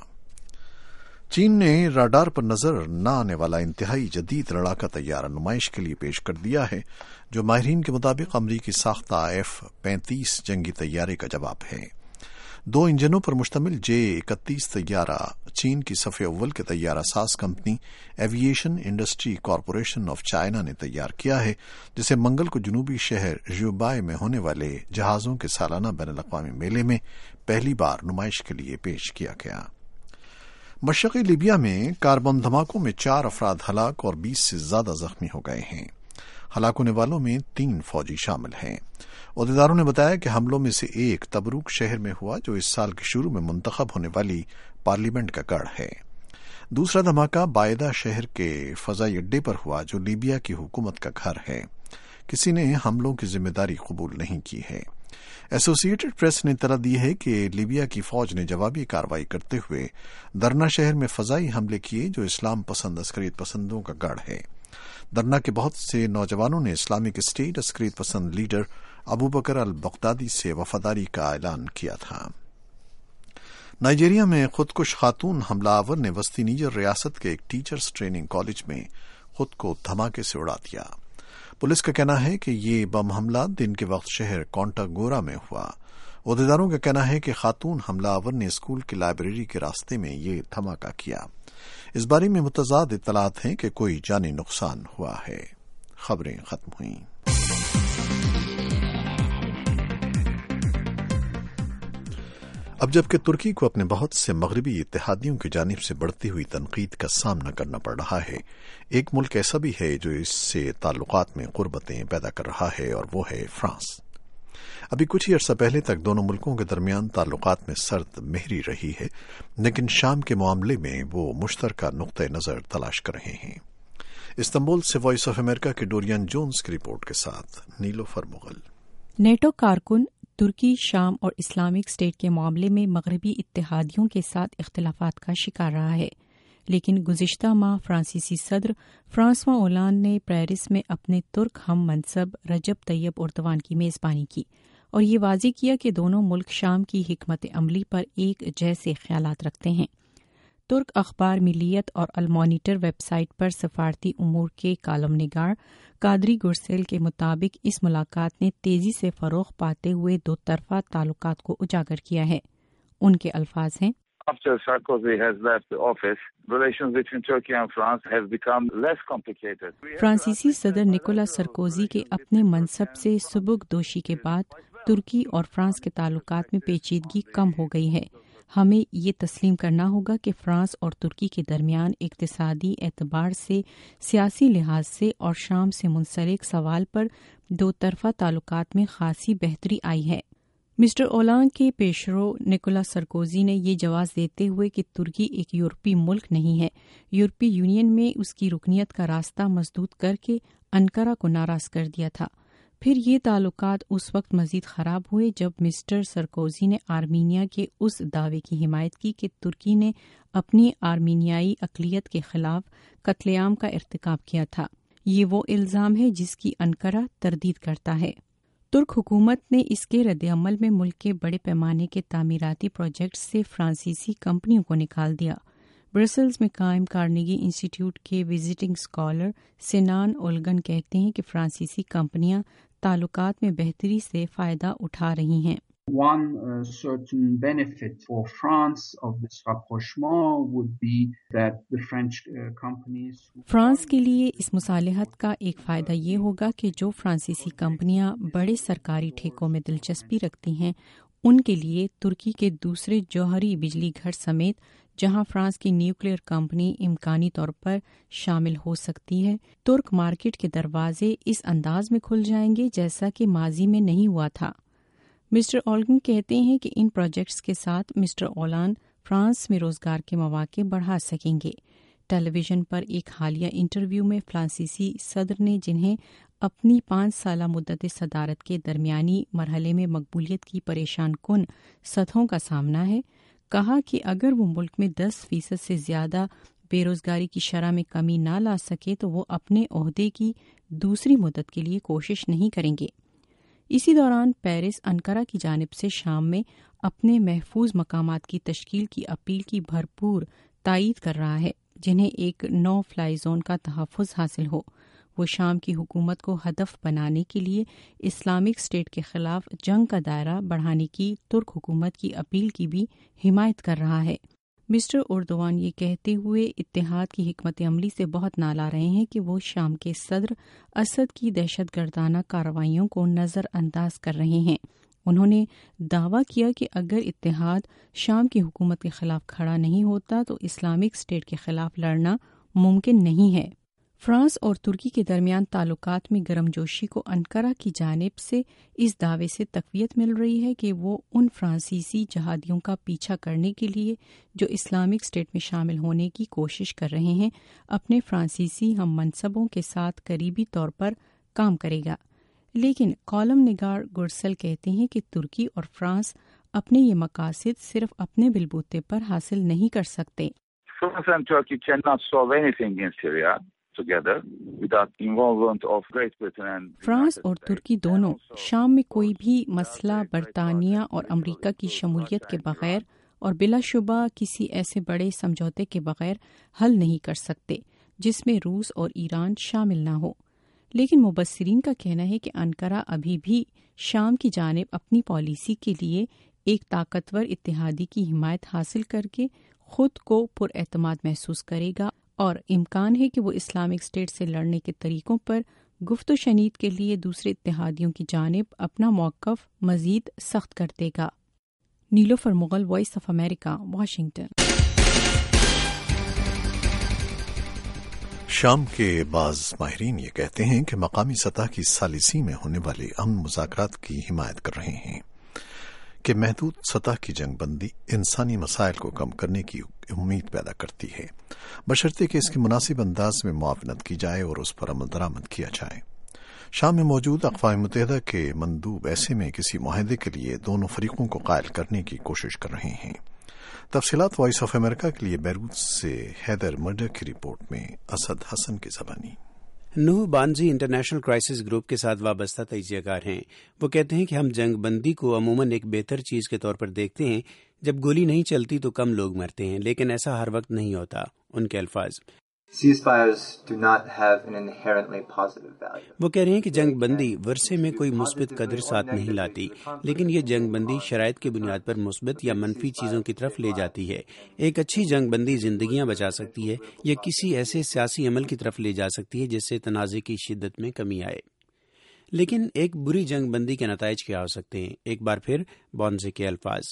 चीन ने राडार पर नजर न आने वाला इंतहाई जदीद लड़ाका तैयारा नुमाइश के लिए पेश कर दिया है, जो माहिरीन के मुताबिक अमरीकी साख्ता एफ पैंतीस जंगी तैयारे का जवाब है। दो इंजनों पर मुश्तमिल जे इकतीस तैयारा चीन की सफ़े अव्वल के तैयारा साज company aviation industry corporation of China ने तैयार किया है, जिसे मंगल को जनूबी शहर ज़ुबाई में होने वाले जहाजों के सालाना बैनुल अक़वामी मेले में पहली बार नुमाइश के लिए पेश किया गया। मशरक़ी लीबिया में कार बम धमाकों में चार अफराद हलाक और बीस से ज्यादा जख्मी हो गए हैं। हलाक होने वालों में तीन फौजी शामिल हैं। ओहदेदारों ने बताया कि हमलों में से एक तबरूक शहर में हुआ, जो इस साल के शुरू में मुंतखब होने वाली पार्लियामेंट का गढ़ है। दूसरा धमाका बायदा शहर के फजाई अड्डे पर हुआ, जो लीबिया की हुकूमत का घर है। किसी ने हमलों की जिम्मेदारी कबूल नहीं की है। एसोसिएटेड प्रेस ने इत्तला दी है कि लीबिया की फौज ने जवाबी कार्रवाई करते हुए दरना शहर में फजाई हमले किए, जो इस्लाम पसंद अस्करियत पसंदों का गढ़ है। दरना के बहुत से नौजवानों ने इस्लामिक स्टेट अस्करियत पसंद leader Abu Bakr al Baghdadi से वफादारी का ऐलान किया था। नाइजीरिया में खुदकुश खातून हमलावर ने वस्ती नीजर रियासत के एक टीचर्स ट्रेनिंग कॉलेज में खुद को धमाके से उड़ा दिया। पुलिस का कहना है कि ये बम हमला दिन के वक्त शहर कोंटागोरा में हुआ। ओहदेदारों का कहना है कि खातून हमलावर ने स्कूल की लाइब्रेरी के रास्ते में ये धमाका किया। इस बारे में मुतजाद इत्तलात हैं कि कोई जानी नुकसान हुआ है। खबरें खत्म हुई। अब जबकि तुर्की को अपने बहुत से मगरबी इत्तेहादियों की जानिब से बढ़ती हुई तनकीद का सामना करना पड़ रहा है, एक मुल्क ऐसा भी है जो इससे ताल्लुकात में कुर्बतें पैदा कर रहा है, और वो है फ्रांस। अभी कुछ ही अर्सा पहले तक दोनों मुल्कों के दरमियान ताल्लुकात में सर्द मेहरी रही है, लेकिन शाम के मामले में वो मुश्तरका नुक्ते नजर तलाश कर रहे हैं। इस्तांबुल से वॉइस ऑफ अमेरिका के डोरियन जोन्स की रिपोर्ट के साथ नीलोफर मुगल। नेटो कारकुन तुर्की, शाम और इस्लामिक स्टेट के मामले में मगरबी इत्तेहादियों के साथ इख्तिलाफात का शिकार रहा है, लेकिन गुज़िश्ता माह फ्रांसीसी सदर फ्रांसवा ओलांद ने पेरिस में अपने तुर्क हम मनसब रजब तैयब एर्दोगान की मेज़बानी की और ये वाज़ेह किया कि दोनों मुल्क शाम की हिकमत अमली पर एक जैसे ख्यालात रखते हैं। ترک اخبار ملیت اور المانیٹر ویب سائٹ پر سفارتی امور کے کالم نگار قادری گرسل کے مطابق اس ملاقات نے تیزی سے فروغ پاتے ہوئے دو طرفہ تعلقات کو اجاگر کیا ہے. ان کے الفاظ ہیں: After Sarkozy has left office, relations between Turkey and France have become less complicated. فرانسیسی صدر نکولا سرکوزی کے اپنے منصب سے سبکدوشی کے بعد ترکی اور فرانس کے تعلقات میں پیچیدگی کم ہو گئی ہے. ہمیں یہ تسلیم کرنا ہوگا کہ فرانس اور ترکی کے درمیان اقتصادی اعتبار سے، سیاسی لحاظ سے اور شام سے منسلک سوال پر دو طرفہ تعلقات میں خاصی بہتری آئی ہے. مسٹر اولانڈ کے پیشرو نکولا سرکوزی نے یہ جواز دیتے ہوئے کہ ترکی ایک یورپی ملک نہیں ہے، یورپی یونین میں اس کی رکنیت کا راستہ مسدود کر کے انقرہ کو ناراض کر دیا تھا. پھر یہ تعلقات اس وقت مزید خراب ہوئے جب مسٹر سرکوزی نے آرمینیا کے اس دعوے کی حمایت کی کہ ترکی نے اپنی آرمینیائی اقلیت کے خلاف قتل عام کا ارتکاب کیا تھا. یہ وہ الزام ہے جس کی انقرہ تردید کرتا ہے. ترک حکومت نے اس کے رد عمل میں ملک کے بڑے پیمانے کے تعمیراتی پروجیکٹس سے فرانسیسی کمپنیوں کو نکال دیا. برسلز میں قائم کارنیگی انسٹی ٹیوٹ کے وزٹنگ اسکالر سنان اولگن کہتے ہیں کہ فرانسیسی کمپنیاں تعلقات میں بہتری سے فائدہ اٹھا رہی ہیں. One uh, certain benefit for France of this rapprochement would be that the French uh, companies France کے لیے اس مصالحت کا ایک فائدہ یہ ہوگا کہ جو فرانسیسی کمپنیاں بڑے سرکاری ٹھیکوں میں دلچسپی رکھتی ہیں ان کے لیے ترکی کے دوسرے جوہری بجلی گھر سمیت جہاں فرانس کی نیوکلیئر کمپنی امکانی طور پر شامل ہو سکتی ہے، ترک مارکیٹ کے دروازے اس انداز میں کھل جائیں گے جیسا کہ ماضی میں نہیں ہوا تھا. مسٹر اولگن کہتے ہیں کہ ان پروجیکٹس کے ساتھ مسٹر اولانڈ فرانس میں روزگار کے مواقع بڑھا سکیں گے. ٹیلی ویژن پر ایک حالیہ انٹرویو میں فرانسیسی صدر نے جنہیں اپنی پانچ سالہ مدت صدارت کے درمیانی مرحلے میں مقبولیت کی پریشان کن سطحوں کا سامنا ہے، کہا کہ اگر وہ ملک میں دس فیصد سے زیادہ بے روزگاری کی شرح میں کمی نہ لا سکے تو وہ اپنے عہدے کی دوسری مدت کے لیے کوشش نہیں کریں گے. اسی دوران پیرس انقرہ کی جانب سے شام میں اپنے محفوظ مقامات کی تشکیل کی اپیل کی بھرپور تائید کر رہا ہے جنہیں ایک نو فلائی زون کا تحفظ حاصل ہو. وہ شام کی حکومت کو ہدف بنانے کے لیے اسلامک اسٹیٹ کے خلاف جنگ کا دائرہ بڑھانے کی ترک حکومت کی اپیل کی بھی حمایت کر رہا ہے. مسٹر اردوان یہ کہتے ہوئے اتحاد کی حکمت عملی سے بہت نالا رہے ہیں کہ وہ شام کے صدر اسد کی دہشت گردانہ کارروائیوں کو نظر انداز کر رہے ہیں. انہوں نے دعویٰ کیا کہ اگر اتحاد شام کی حکومت کے خلاف کھڑا نہیں ہوتا تو اسلامک اسٹیٹ کے خلاف لڑنا ممکن نہیں ہے. فرانس اور ترکی کے درمیان تعلقات میں گرم جوشی کو انقرہ کی جانب سے اس دعوے سے تقویت مل رہی ہے کہ وہ ان فرانسیسی جہادیوں کا پیچھا کرنے کے لیے جو اسلامک اسٹیٹ میں شامل ہونے کی کوشش کر رہے ہیں اپنے فرانسیسی ہم منصبوں کے ساتھ قریبی طور پر کام کرے گا. لیکن کالم نگار گرسل کہتے ہیں کہ ترکی اور فرانس اپنے یہ مقاصد صرف اپنے بلبوتے پر حاصل نہیں کر سکتے. France and Turkey cannot solve anything in Syria. France اور ترکی دونوں شام میں کوئی بھی مسئلہ برطانیہ اور امریکہ کی شمولیت کے بغیر اور بلا شبہ کسی ایسے بڑے سمجھوتے کے بغیر حل نہیں کر سکتے جس میں روس اور ایران شامل نہ ہو. لیکن مبصرین کا کہنا ہے کہ انقرہ ابھی بھی شام کی جانب اپنی پالیسی کے لیے ایک طاقتور اتحادی کی حمایت حاصل کر کے خود کو پر اعتماد محسوس کرے گا اور امکان ہے کہ وہ اسلامک اسٹیٹ سے لڑنے کے طریقوں پر گفت و شنید کے لیے دوسرے اتحادیوں کی جانب اپنا موقف مزید سخت کر دے گا. Nilofar Mughal, Voice of America, Washington. شام کے بعض ماہرین یہ کہتے ہیں کہ مقامی سطح کی ثالثی میں ہونے والے امن مذاکرات کی حمایت کر رہے ہیں کہ محدود سطح کی جنگ بندی انسانی مسائل کو کم کرنے کی امید پیدا کرتی ہے، بشرطے کہ اس کے مناسب انداز میں معاونت کی جائے اور اس پر عمل درآمد کیا جائے. شام میں موجود اقوام متحدہ کے مندوب ایسے میں کسی معاہدے کے لیے دونوں فریقوں کو قائل کرنے کی کوشش کر رہے ہیں. تفصیلات وائس آف امریکہ کے لیے بیروت سے حیدر مرڈر کی رپورٹ میں اسد حسن کی زبانی. Noah Bonsey International Crisis Group کے ساتھ وابستہ تجزیہ کار ہیں. وہ کہتے ہیں کہ ہم جنگ بندی کو عموماً ایک بہتر چیز کے طور پر دیکھتے ہیں جب گولی نہیں چلتی تو کم لوگ مرتے ہیں، لیکن ایسا ہر وقت نہیں ہوتا۔ ان کے الفاظ، Ceasefires do not have an inherently positive value. وہ کہہ رہے ہیں کہ جنگ بندی ورثے میں کوئی مثبت قدر ساتھ نہیں لاتی، لیکن یہ جنگ بندی شرائط کی بنیاد پر مثبت یا منفی چیزوں کی طرف لے جاتی ہے۔ ایک اچھی جنگ بندی زندگیاں بچا سکتی ہے یا کسی ایسے سیاسی عمل کی طرف لے جا سکتی ہے جس سے تنازع کی شدت میں کمی آئے۔ لیکن ایک بری جنگ بندی کے نتائج کیا ہو سکتے ہیں؟ ایک بار پھر بونزے کے الفاظ،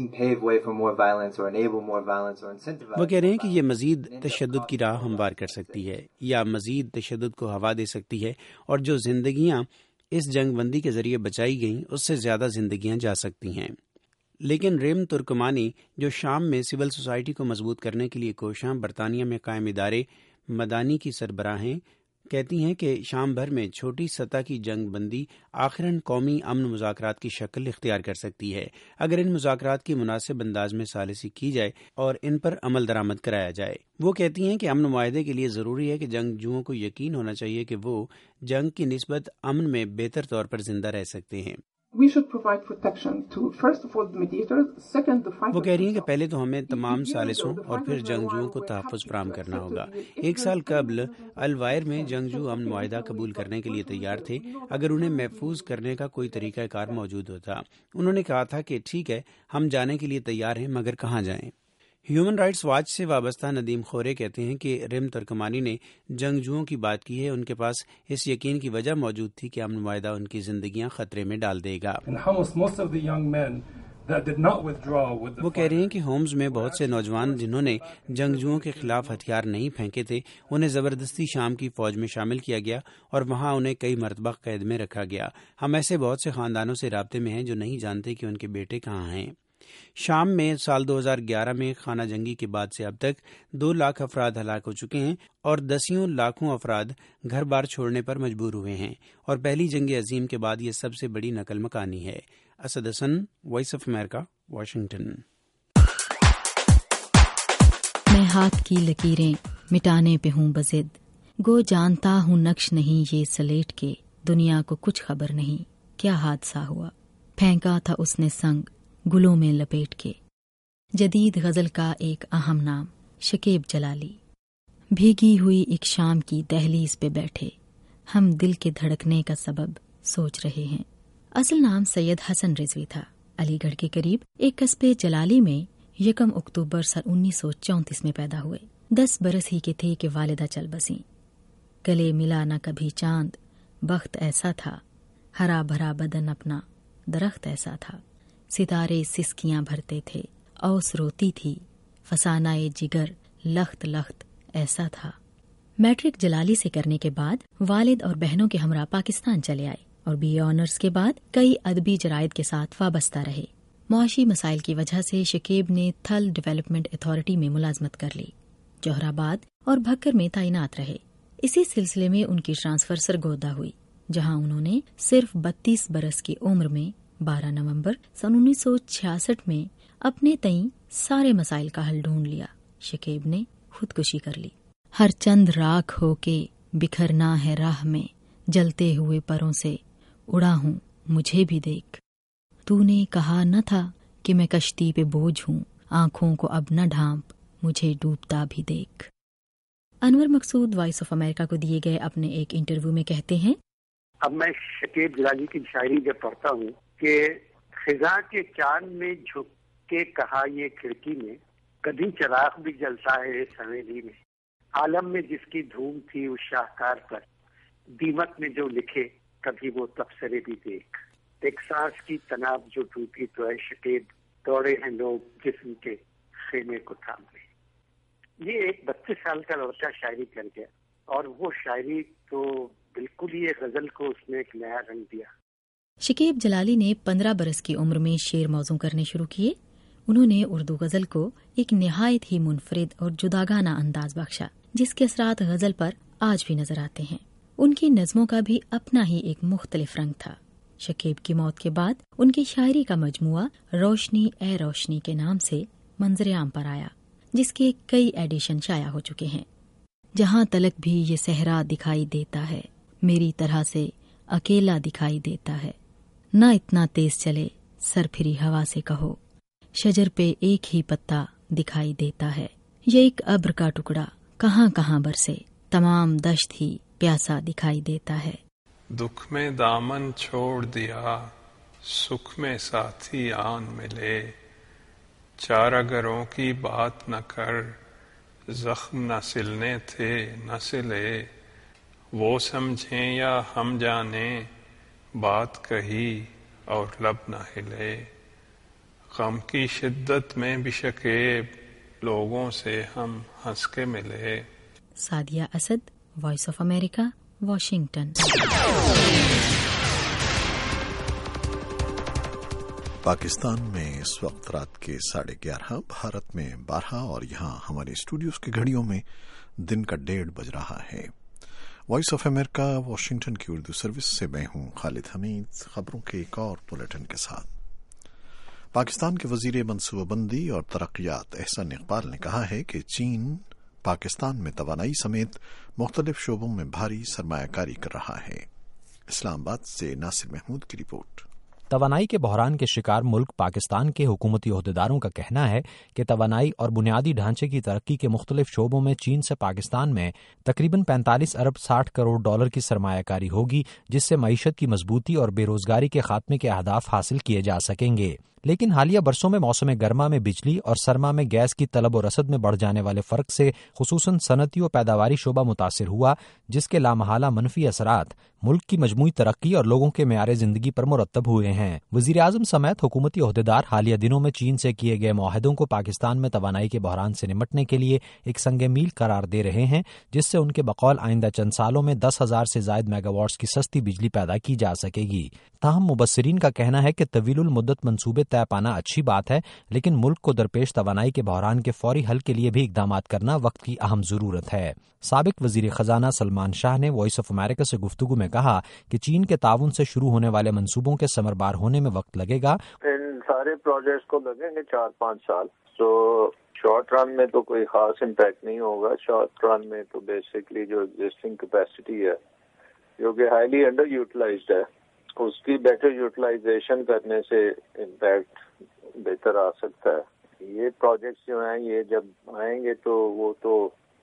وہ کہہ رہے ہیں کہ یہ مزید تشدد کی راہ ہموار کر سکتی ہے یا مزید تشدد کو ہوا دے سکتی ہے، اور جو زندگیاں اس جنگ بندی کے ذریعے بچائی گئیں اس سے زیادہ زندگیاں جا سکتی ہیں۔ لیکن ریم ترکمانی، جو شام میں سول سوسائٹی کو مضبوط کرنے کے لیے کوشاں برطانیہ میں قائم ادارے مدانی کی سربراہ ہیں، کہتی ہیں کہ شام بھر میں چھوٹی سطح کی جنگ بندی آخراً قومی امن مذاکرات کی شکل اختیار کر سکتی ہے اگر ان مذاکرات کی مناسب انداز میں ثالثی کی جائے اور ان پر عمل درآمد کرایا جائے۔ وہ کہتی ہیں کہ امن معاہدے کے لیے ضروری ہے کہ جنگجوؤں کو یقین ہونا چاہیے کہ وہ جنگ کی نسبت امن میں بہتر طور پر زندہ رہ سکتے ہیں۔ We should provide protection to, first of all, the mediators, second, the fighters. وہ کہہ رہی ہیں کہ پہلے تو ہمیں تمام ثالثوں اور پھر جنگجوؤں کو تحفظ فراہم کرنا ہوگا۔ ایک سال قبل الوائر میں جنگجو امن معاہدہ قبول کرنے کے لیے تیار تھے اگر انہیں محفوظ کرنے کا کوئی طریقہ کار موجود ہوتا۔ انہوں نے کہا تھا کہ ٹھیک ہے، ہم جانے کے لیے تیار ہیں، مگر کہاں جائیں؟ ہیومن رائٹس واچ سے وابستہ ندیم خورے کہتے ہیں کہ ریم ترکمانی نے جنگجوؤں کی بات کی ہے، ان کے پاس اس یقین کی وجہ موجود تھی کہ امن معاہدہ ان کی زندگیاں خطرے میں ڈال دے گا۔ وہ کہہ رہے ہیں کہ ہومز میں بہت سے نوجوان جنہوں نے جنگجوؤں کے خلاف ہتھیار نہیں پھینکے تھے، انہیں زبردستی شام کی فوج میں شامل کیا گیا اور وہاں انہیں کئی مرتبہ قید میں رکھا گیا۔ ہم ایسے بہت سے خاندانوں سے رابطے میں ہیں جو نہیں جانتے کہ ان کے بیٹے کہاں ہیں۔ شام میں سال دو ہزار گیارہ میں خانہ جنگی کے بعد سے اب تک دو لاکھ افراد ہلاک ہو چکے ہیں اور دسیوں لاکھوں افراد گھر بار چھوڑنے پر مجبور ہوئے ہیں، اور پہلی جنگ عظیم کے بعد یہ سب سے بڑی نقل مکانی ہے۔ Asad Hasan, Voice of America, Washington. میں ہاتھ کی لکیریں مٹانے پہ ہوں بضد، گو جانتا ہوں نقش نہیں یہ سلیٹ کے، دنیا کو کچھ خبر نہیں کیا حادثہ ہوا، پھینکا تھا اس نے سنگ گلوں میں لپیٹ کے۔ جدید غزل کا ایک اہم نام شکیب جلالی۔ بھیگی ہوئی ایک شام کی دہلیز پہ بیٹھے ہم دل کے دھڑکنے کا سبب سوچ رہے ہیں۔ اصل نام سید حسن رضوی تھا۔ علی گڑھ کے قریب ایک قصبے جلالی میں یکم اکتوبر سن انیس سو چونتیس میں پیدا ہوئے۔ دس برس ہی کے تھے کہ والدہ چل بسیں۔ گلے ملا نہ کبھی چاند، بخت ایسا تھا، ہرا بھرا بدن اپنا درخت ایسا تھا، ستارے سسکیاں بھرتے تھے، اوس روتی تھی، فسانہ جگر لخت لخت ایسا تھا۔ میٹرک جلالی سے کرنے کے بعد والد اور بہنوں کے ہمراہ پاکستان چلے آئے اور بی اے آنرز کے بعد کئی ادبی جرائد کے ساتھ وابستہ رہے۔ معاشی مسائل کی وجہ سے شکیب نے تھل ڈیولپمنٹ اتھارٹی میں ملازمت کر لی، جوہر آباد اور بھکر میں تعینات رہے۔ اسی سلسلے میں ان کی ٹرانسفر سرگودا ہوئی، جہاں انہوں نے صرف بتیس برس کی عمر میں بارہ نومبر سن انیس سو چھیاسٹھ میں اپنے تئیں سارے مسائل کا حل ڈھونڈ لیا۔ شکیب نے خودکشی کر لی۔ ہر چند راکھ ہو کے بکھرنا ہے راہ میں، جلتے ہوئے پروں سے اڑا ہوں مجھے بھی دیکھ۔ تو نے کہا نہ تھا کہ میں کشتی پہ بوجھ ہوں، آنکھوں کو اب نہ ڈھانپ مجھے ڈوبتا بھی دیکھ۔ انور مقصود وائس آف امریکہ کو دیے گئے اپنے ایک انٹرویو میں کہتے ہیں، اب میں شکیب جلالی کی شاعری جب پڑھتا ہوں کہ خزاں کے چاند میں جھک کے کہا یہ کھڑکی میں، کبھی چراغ بھی جلتا ہے سویلی میں، عالم میں جس کی دھوم تھی اس شاہکار پر، دیمک میں جو لکھے کبھی وہ تبصرے بھی دیکھ، ایک سانس کی تناب جو ٹوٹی تو اے شکیب دوڑے ہیں لوگ جسم کے خیمے کو تھامنے۔ یہ ایک بتیس سال کا لڑکا شاعری کر گیا، اور وہ شاعری تو بالکل ہی غزل کو اس نے ایک نیا رنگ دیا۔ شکیب جلالی نے پندرہ برس کی عمر میں شعر موزوں کرنے شروع کیے۔ انہوں نے اردو غزل کو ایک نہایت ہی منفرد اور جداگانہ انداز بخشا، جس کے اثرات غزل پر آج بھی نظر آتے ہیں۔ ان کی نظموں کا بھی اپنا ہی ایک مختلف رنگ تھا۔ شکیب کی موت کے بعد ان کی شاعری کا مجموعہ روشنی اے روشنی کے نام سے منظر عام پر آیا، جس کے کئی ایڈیشن شائع ہو چکے ہیں۔ جہاں تلک بھی یہ صحرا دکھائی دیتا ہے، میری طرح سے اکیلا دکھائی دیتا ہے، نہ اتنا تیز چلے سر پھری ہوا سے کہو، शजर पे एक ही पत्ता दिखाई देता है। ये एक अब्र का टुकड़ा कहाँ कहाँ बरसे, तमाम दश्त ही प्यासा दिखाई देता है। दुख में दामन छोड़ दिया, सुख में साथी आन मिले, चारागरों की बात न कर, जख्म न सिलने थे न सिले, वो समझें या हम जाने, बात कही और लब न हिले, गम की शिद्दत में भी शकीब, लोगों से हम हंस के मिले। Sadia Asad, Voice of America, Washington. Pakistan में इस वक्त रात के साढ़े ग्यारह, भारत में बारह और यहाँ हमारे स्टूडियोज की घड़ियों में दिन का डेढ़ बज रहा है। वॉइस ऑफ अमेरिका वॉशिंगटन की उर्दू सर्विस से मैं हूं खालिद हमीद, खबरों के एक और बुलेटिन के साथ। पाकिस्तान के वजीर मनसूबाबंदी और तरक्यात एहसन इकबाल ने कहा है कि चीन पाकिस्तान में तवानाई समेत मुख्तलिफ शोबों में भारी सरमायाकारी कर रहा है। इस्लामाबाद से नासिर महमूद की रिपोर्ट। तवानाई के बहरान के शिकार मुल्क पाकिस्तान के हुकूमती ओहदेदारों का कहना है कि तवानाई और बुनियादी ढांचे की तरक्की के मुख्तलिफ शोबों में चीन से पाकिस्तान में तकरीबन पैंतालीस अरब साठ करोड़ डॉलर की सरमायाकारी होगी, जिससे मईशत की मजबूती और बेरोजगारी के खात्मे के अहदाफ हासिल किए जा सकेंगे। लेकिन हालिया बरसों में मौसम गर्मा में बिजली और सरमा में गैस की तलब और रसद में बढ़ जाने वाले फर्क से खुसूसन सनती और पैदावारी शोबा मुतासिर हुआ, जिसके लामहाला मनफी असरात मुल्क की मजमूई तरक्की और लोगों के मेयार जिंदगी पर मुरतब हुए हैं। वजीर आजम समेत हुकूमती ओहदेदार हालिया दिनों में चीन से किए गए मुआहदों को पाकिस्तान में तवानाई के बहरान से निमटने के लिए एक संग मील करार दे रहे हैं, जिससे उनके बकौल आइंदा चंद सालों में दस हजार से जायद मेगावाट्स की सस्ती बिजली पैदा की जा सकेगी। ताहम मुबस्सिरीन का कहना है कि तवीलुल मुद्दत मंसूबे तय पाना अच्छी बात है, लेकिन मुल्क को दरपेश तवानाई के बहरान के फौरी हल के लिए भी इकदामात करना वक्त की अहम जरूरत है। साबिक वजीर खजाना सलमान शाह ने वॉइस ऑफ अमेरिका से गुफ्तगू में कहा कि चीन के ताउन से शुरू होने वाले मंसूबों के समरबार होने में वक्त लगेगा। इन सारे प्रोजेक्ट्स को लगेंगे चार पाँच साल। तो शॉर्ट रन में तो कोई खास इम्पैक्ट नहीं होगा। शॉर्ट रन में तो बेसिकली जो एग्जिस्टिंग कैपेसिटी है जो कि हाईली अंडर यूटिलाइज्ड है, उसकी बेटर यूटिलाइजेशन करने से इम्पैक्ट बेहतर आ सकता है। ये प्रोजेक्ट्स जो हैं ये जब आएंगे तो वो तो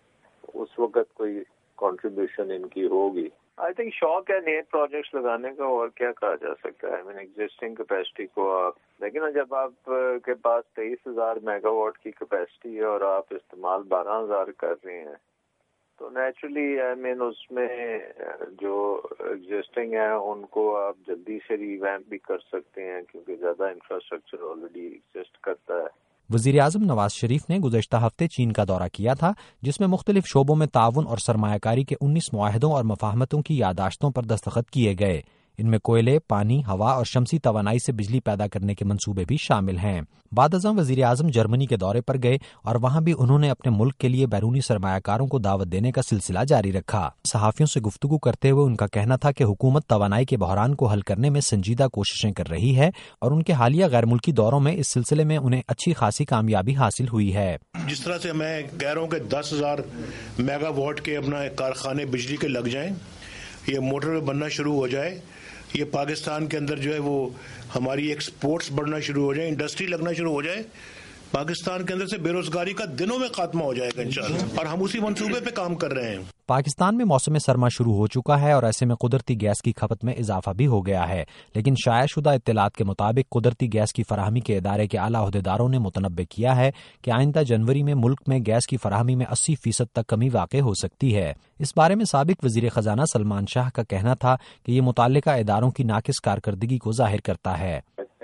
उस वक्त कोई कंट्रीब्यूशन इनकी होगी। आई थिंक शौक है नए प्रोजेक्ट्स लगाने का, और क्या कहा जा सकता है। आई मीन एग्जिस्टिंग कैपेसिटी को आप लेकिन जब आप के पास तेईस हजार मेगावाट की कैपेसिटी है और आप इस्तेमाल बारह हजार कर रहे हैं, तो नेचुरली आई मीन उसमें जो एग्जिस्टिंग है उनको आप जल्दी से रिवैम्प भी कर सकते हैं, क्योंकि ज्यादा इंफ्रास्ट्रक्चर ऑलरेडी एग्जिस्ट करता है। वजीर आजम नवाज शरीफ ने गुज़श्ता हफ्ते चीन का दौरा किया था, जिसमें मुख्तलिफ शोबों में ताउन और सरमायाकारी के उन्नीस मुआहदों और मफाहमतों की यादाश्तों पर दस्तखत किए गए। इनमें कोयले, पानी, हवा और शमसी तवानाई से बिजली पैदा करने के मंसूबे भी शामिल हैं। बाद अज़म वजीर आजम जर्मनी के दौरे पर गए और वहां भी उन्होंने अपने मुल्क के लिए बैरूनी सरमायाकारों को दावत देने का सिलसिला जारी रखा। सहाफियों से गुफ्तगू करते हुए उनका कहना था कि हुकूमत तवानाई के बहरान को हल करने में संजीदा कोशिशें कर रही है और उनके हालिया गैर मुल्की दौरों में इस सिलसिले में उन्हें अच्छी खासी कामयाबी हासिल हुई है। जिस तरह से मैं कह रहा हूँ कि दस हजार मेगावाट के अपना कारखाने बिजली के लग जाएं, ये मोटर बनना शुरू हो जाए, ये पाकिस्तान के अंदर जो है वो हमारी एक्सपोर्ट्स बढ़ना शुरू हो जाए, इंडस्ट्री लगना शुरू हो जाए, पाकिस्तान के अंदर से बेरोजगारी का दिनों में खात्मा हो जाएगा इंशाअल्लाह, और हम उसी मंसूबे पे काम कर रहे हैं। पाकिस्तान में मौसम सरमा शुरू हो चुका है और ऐसे में कुदरती गैस की खपत में इजाफा भी हो गया है, लेकिन शायाशुदा इत्तलात के मुताबिक कुदरती गैस की फराहमी के इदारे के आला अहदेदारों ने मुतनब्बे किया है कि आइंदा जनवरी में मुल्क में गैस की फराहमी में अस्सी फीसद तक कमी वाक़ई हो सकती है। इस बारे में साबिक वजीर खजाना सलमान शाह का कहना था कि ये मुताल्लिका इदारों की नाकिस कारकर्दगी को जाहिर करता है।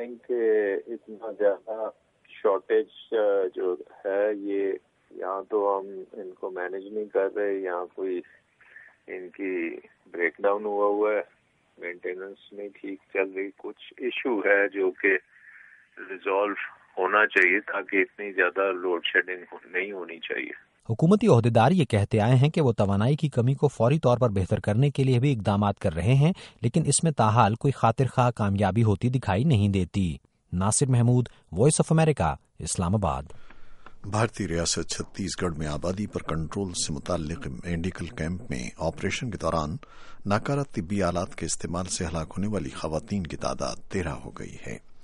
शॉर्टेज जो है ये यहाँ तो हम इनको मैनेज नहीं कर रहे, यहाँ कोई इनकी ब्रेक डाउन हुआ हुआ है, मेंटेनेंस नहीं ठीक चल रही, कुछ इशू है जो कि रिजॉल्व होना चाहिए ताकि इतनी ज्यादा लोड शेडिंग नहीं होनी चाहिए। हुकूमती ओहदेदार ये कहते आए हैं कि वो तवानाई की कमी को फौरी तौर पर बेहतर करने के लिए भी इकदामात कर रहे हैं, लेकिन इसमें ताहाल कोई खातिर खा कामयाबी होती दिखाई नहीं देती। Nasir Mahmood, Voice of America, Islamabad. भारतीय रियासत छत्तीसगढ़ में आबादी पर कंट्रोल से मुताल्लिक मेडिकल कैंप में ऑपरेशन के दौरान नाकारा तिब्बी आलात के इस्तेमाल से हलाक होने वाली खवातीन की तादाद तेरह हो गई है।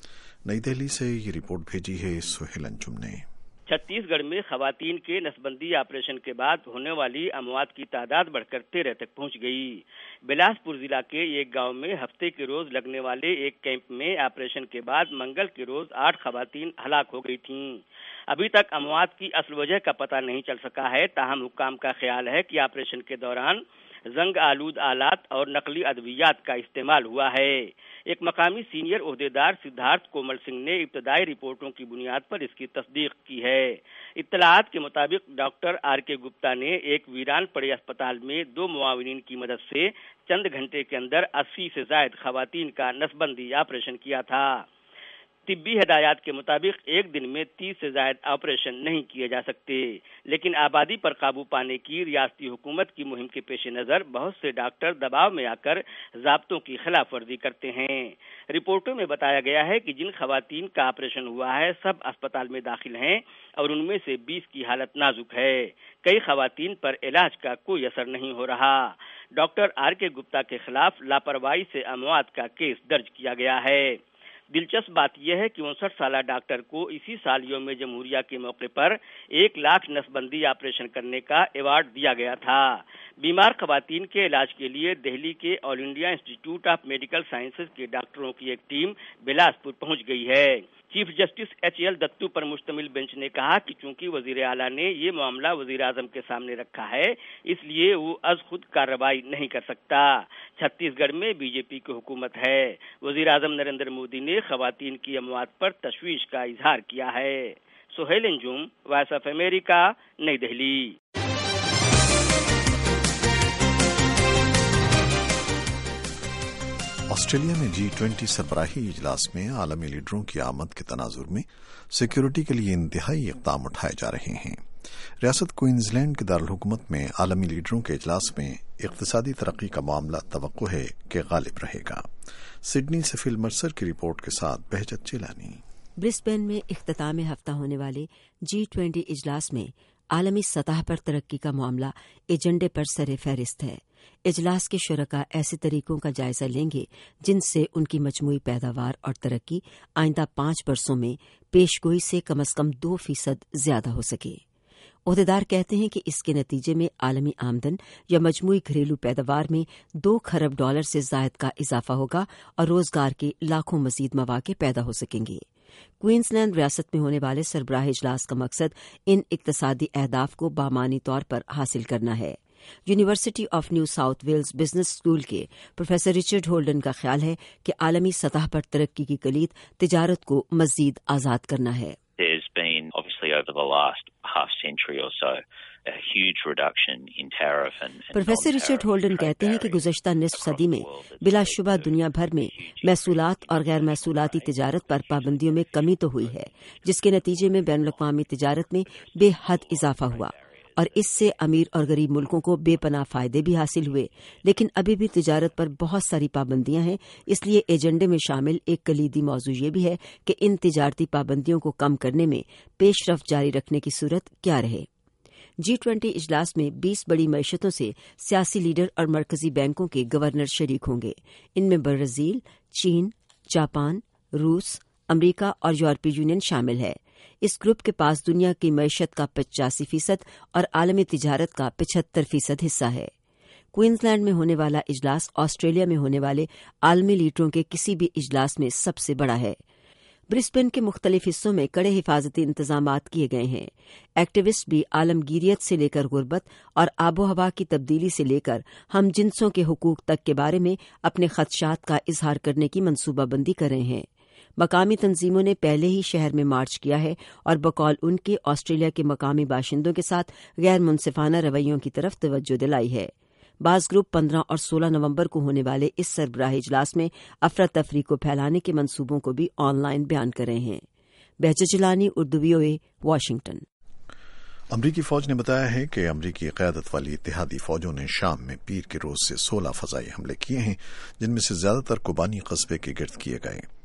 नई दिल्ली से ये रिपोर्ट भेजी है सुहेल अंजुम ने। छत्तीसगढ़ में खवातीन के नसबंदी ऑपरेशन के बाद होने वाली अमवात की तादाद बढ़कर तेरह तक पहुंच गई। बिलासपुर जिला के एक गांव में हफ्ते के रोज लगने वाले एक कैंप में ऑपरेशन के बाद मंगल के रोज आठ खवातीन हलाक हो गई थीं। अभी तक अमवात की असल वजह का पता नहीं चल सका है। ताहम हुक्काम का ख्याल है कि ऑपरेशन के दौरान जंग आलूद आलात और नकली अद्वियात का इस्तेमाल हुआ है। एक मकामी सीनियर ओहदेदार सिद्धार्थ कोमल सिंह ने इब्तदाई रिपोर्टों की बुनियाद पर इसकी तस्दीक की है। इत्तलात के मुताबिक डॉक्टर आर के गुप्ता ने एक वीरान पड़े अस्पताल में दो मुआविनीन की मदद से चंद घंटे के अंदर अस्सी से ज्यादा खवातीन का नसबंदी ऑपरेशन किया था। तिब्बी हिदायत के मुताबिक एक दिन में तीस से ज्यादा ऑपरेशन नहीं किए जा सकते, लेकिन आबादी पर काबू पाने की रियासती हुकूमत की मुहिम के पेश नजर बहुत से डॉक्टर दबाव में आकर ज़ाब्तों की खिलाफ वर्जी करते हैं। रिपोर्टों में बताया गया है कि जिन खवातीन का ऑपरेशन हुआ है सब अस्पताल में दाखिल हैं और उनमें से बीस की हालत नाजुक है। कई खवातीन पर इलाज का कोई असर नहीं हो रहा। डॉक्टर आर के गुप्ता के खिलाफ लापरवाही से अमवात का केस दर्ज किया गया है। दिलचस्प बात यह है कि उनसठ साल डॉक्टर को इसी साल यौम जमहूरिया के मौके पर एक लाख नसबंदी ऑपरेशन करने का अवार्ड दिया गया था। बीमार खवातीन के इलाज के लिए दिल्ली के All India Institute of Medical Sciences के डॉक्टरों की एक टीम बिलासपुर पहुंच गई है। Chief Justice H L Dattu पर मुश्तमिल बेंच ने कहा कि चूंकि वजीर आला ने ये मामला वजीर आजम के सामने रखा है, इसलिए वो अज खुद कार्रवाई नहीं कर सकता। छत्तीसगढ़ में बीजेपी की हुकूमत है। वजीर आजम नरेंद्र मोदी ने खवातीन की अमवात पर तशवीश का इजहार किया है। Suhail Anjum, Voice of America, Nai Delhi. Australia में जी ट्वेंटी सरबराही इजलास में आलमी लीडरों की आमद के तनाजुर में सिक्योरिटी के लिए इंतहाई इक़दाम उठाए जा रहे हैं। रियासत क्वींसलैंड के दारुल-हुकूमत में आलमी लीडरों के इजलास में इक़्तिसादी तरक्की का मामला तवक्को है कि गालिब रहेगा। सिडनी से फिल मर्सर की रिपोर्ट के साथ बहजत चिलानी। ब्रिस्बेन में इख्तिताम हफ्ता होने वाले जी ट्वेंटी इजलास में आलमी सतह पर तरक्की का मामला एजेंडे पर सरे फहरिस्त है। इजलास के शुरका ऐसे तरीकों का जायजा लेंगे जिनसे उनकी मजमूई पैदावार और तरक्की आइंदा पांच बरसों में पेशगोई से कम अज कम दो फीसद ज्यादा हो सके। ओहदेदार कहते हैं कि इसके नतीजे में आलमी आमदन या मजमूई घरेलू पैदावार में दो खरब डॉलर से जायद का इजाफा होगा और रोजगार के लाखों मजीद मौके पैदा हो सकेंगे। क्वींसलैंड रियासत में होने वाले सरबराह इजलास का मकसद इन इक्तसादी अहदाफ को बामानी तौर पर हासिल करना है। University of New South Wales Business School के प्रोफेसर रिचर्ड होल्डन का ख्याल है कि आलमी सतह पर तरक्की की कलीद तिजारत को मजीद आजाद करना है। There's been, obviously, over the last half century or so, a huge reduction in tariff and, and professor Richard Holden कहते हैं कि गुज़श्ता निस्फ सदी में बिलाशुबा दुनिया भर में महसूलात और गैर महसूलाती तिजारत पर पाबंदियों में कमी तो हुई है, जिसके नतीजे में बैनुल अक़वामी तिजारत में बेहद इजाफा हुआ और इससे अमीर और गरीब मुल्कों को बेपनाह फायदे भी हासिल हुए। लेकिन अभी भी तिजारत पर बहुत सारी पाबंदियां हैं, इसलिए एजेंडे में शामिल एक कलीदी मौजू ये भी है कि इन तिजारती पाबंदियों को कम करने में पेशरफ्त जारी रखने की सूरत क्या रहे। जी ट्वेंटी इजलास में बीस बड़ी मईशतों से सियासी लीडर और मरकजी बैंकों के गवर्नर शरीक होंगे। इनमें ब्राजील, चीन, जापान, रूस, अमरीका और यूरोपीय यूनियन शामिल है। इस ग्रुप के पास दुनिया की मईशत का पचासी फीसद और आलमी तिजारत का पिछहत्तर फीसद हिस्सा है। क्वींसलैंड में होने वाला इजलास ऑस्ट्रेलिया में होने वाले आलमी लीडरों के किसी भी इजलास में सबसे बड़ा है। ब्रिस्बेन के मुख्तलिफ हिस्सों में कड़े हिफाजती इंतजामात किए गए हैं। एक्टिविस्ट भी आलमगीरियत से लेकर गुर्बत और आबो हवा की तब्दीली से लेकर हम जिन्सों के हुकूक तक के बारे में अपने खदशात का इजहार करने की मनसूबाबंदी कर रहे हैं। मकामी तंजीमों ने पहले ही शहर में मार्च किया है और बकौल उनके ऑस्ट्रेलिया के मकामी बाशिंदों के साथ गैर मुनसिफाना रवैयों की तरफ तवज्जो दिलाई है। बाज़ ग्रुप पंद्रह और सोलह नवंबर को होने वाले इस सरबराह इजलास में अफरा तफरी को फैलाने के मंसूबों को भी ऑनलाइन बयान कर रहे हैं। Behjat Jilani, Urdu VOA, Washington. अमरीकी फौज ने बताया है कि अमरीकी क़यादत वाली इत्तेहादी फौजों ने शाम में पीर के रोज से सोलह फ़ज़ाई हमले किए हैं, जिनमें से ज्यादातर कोबानी कस्बे के गिर्द किए गए।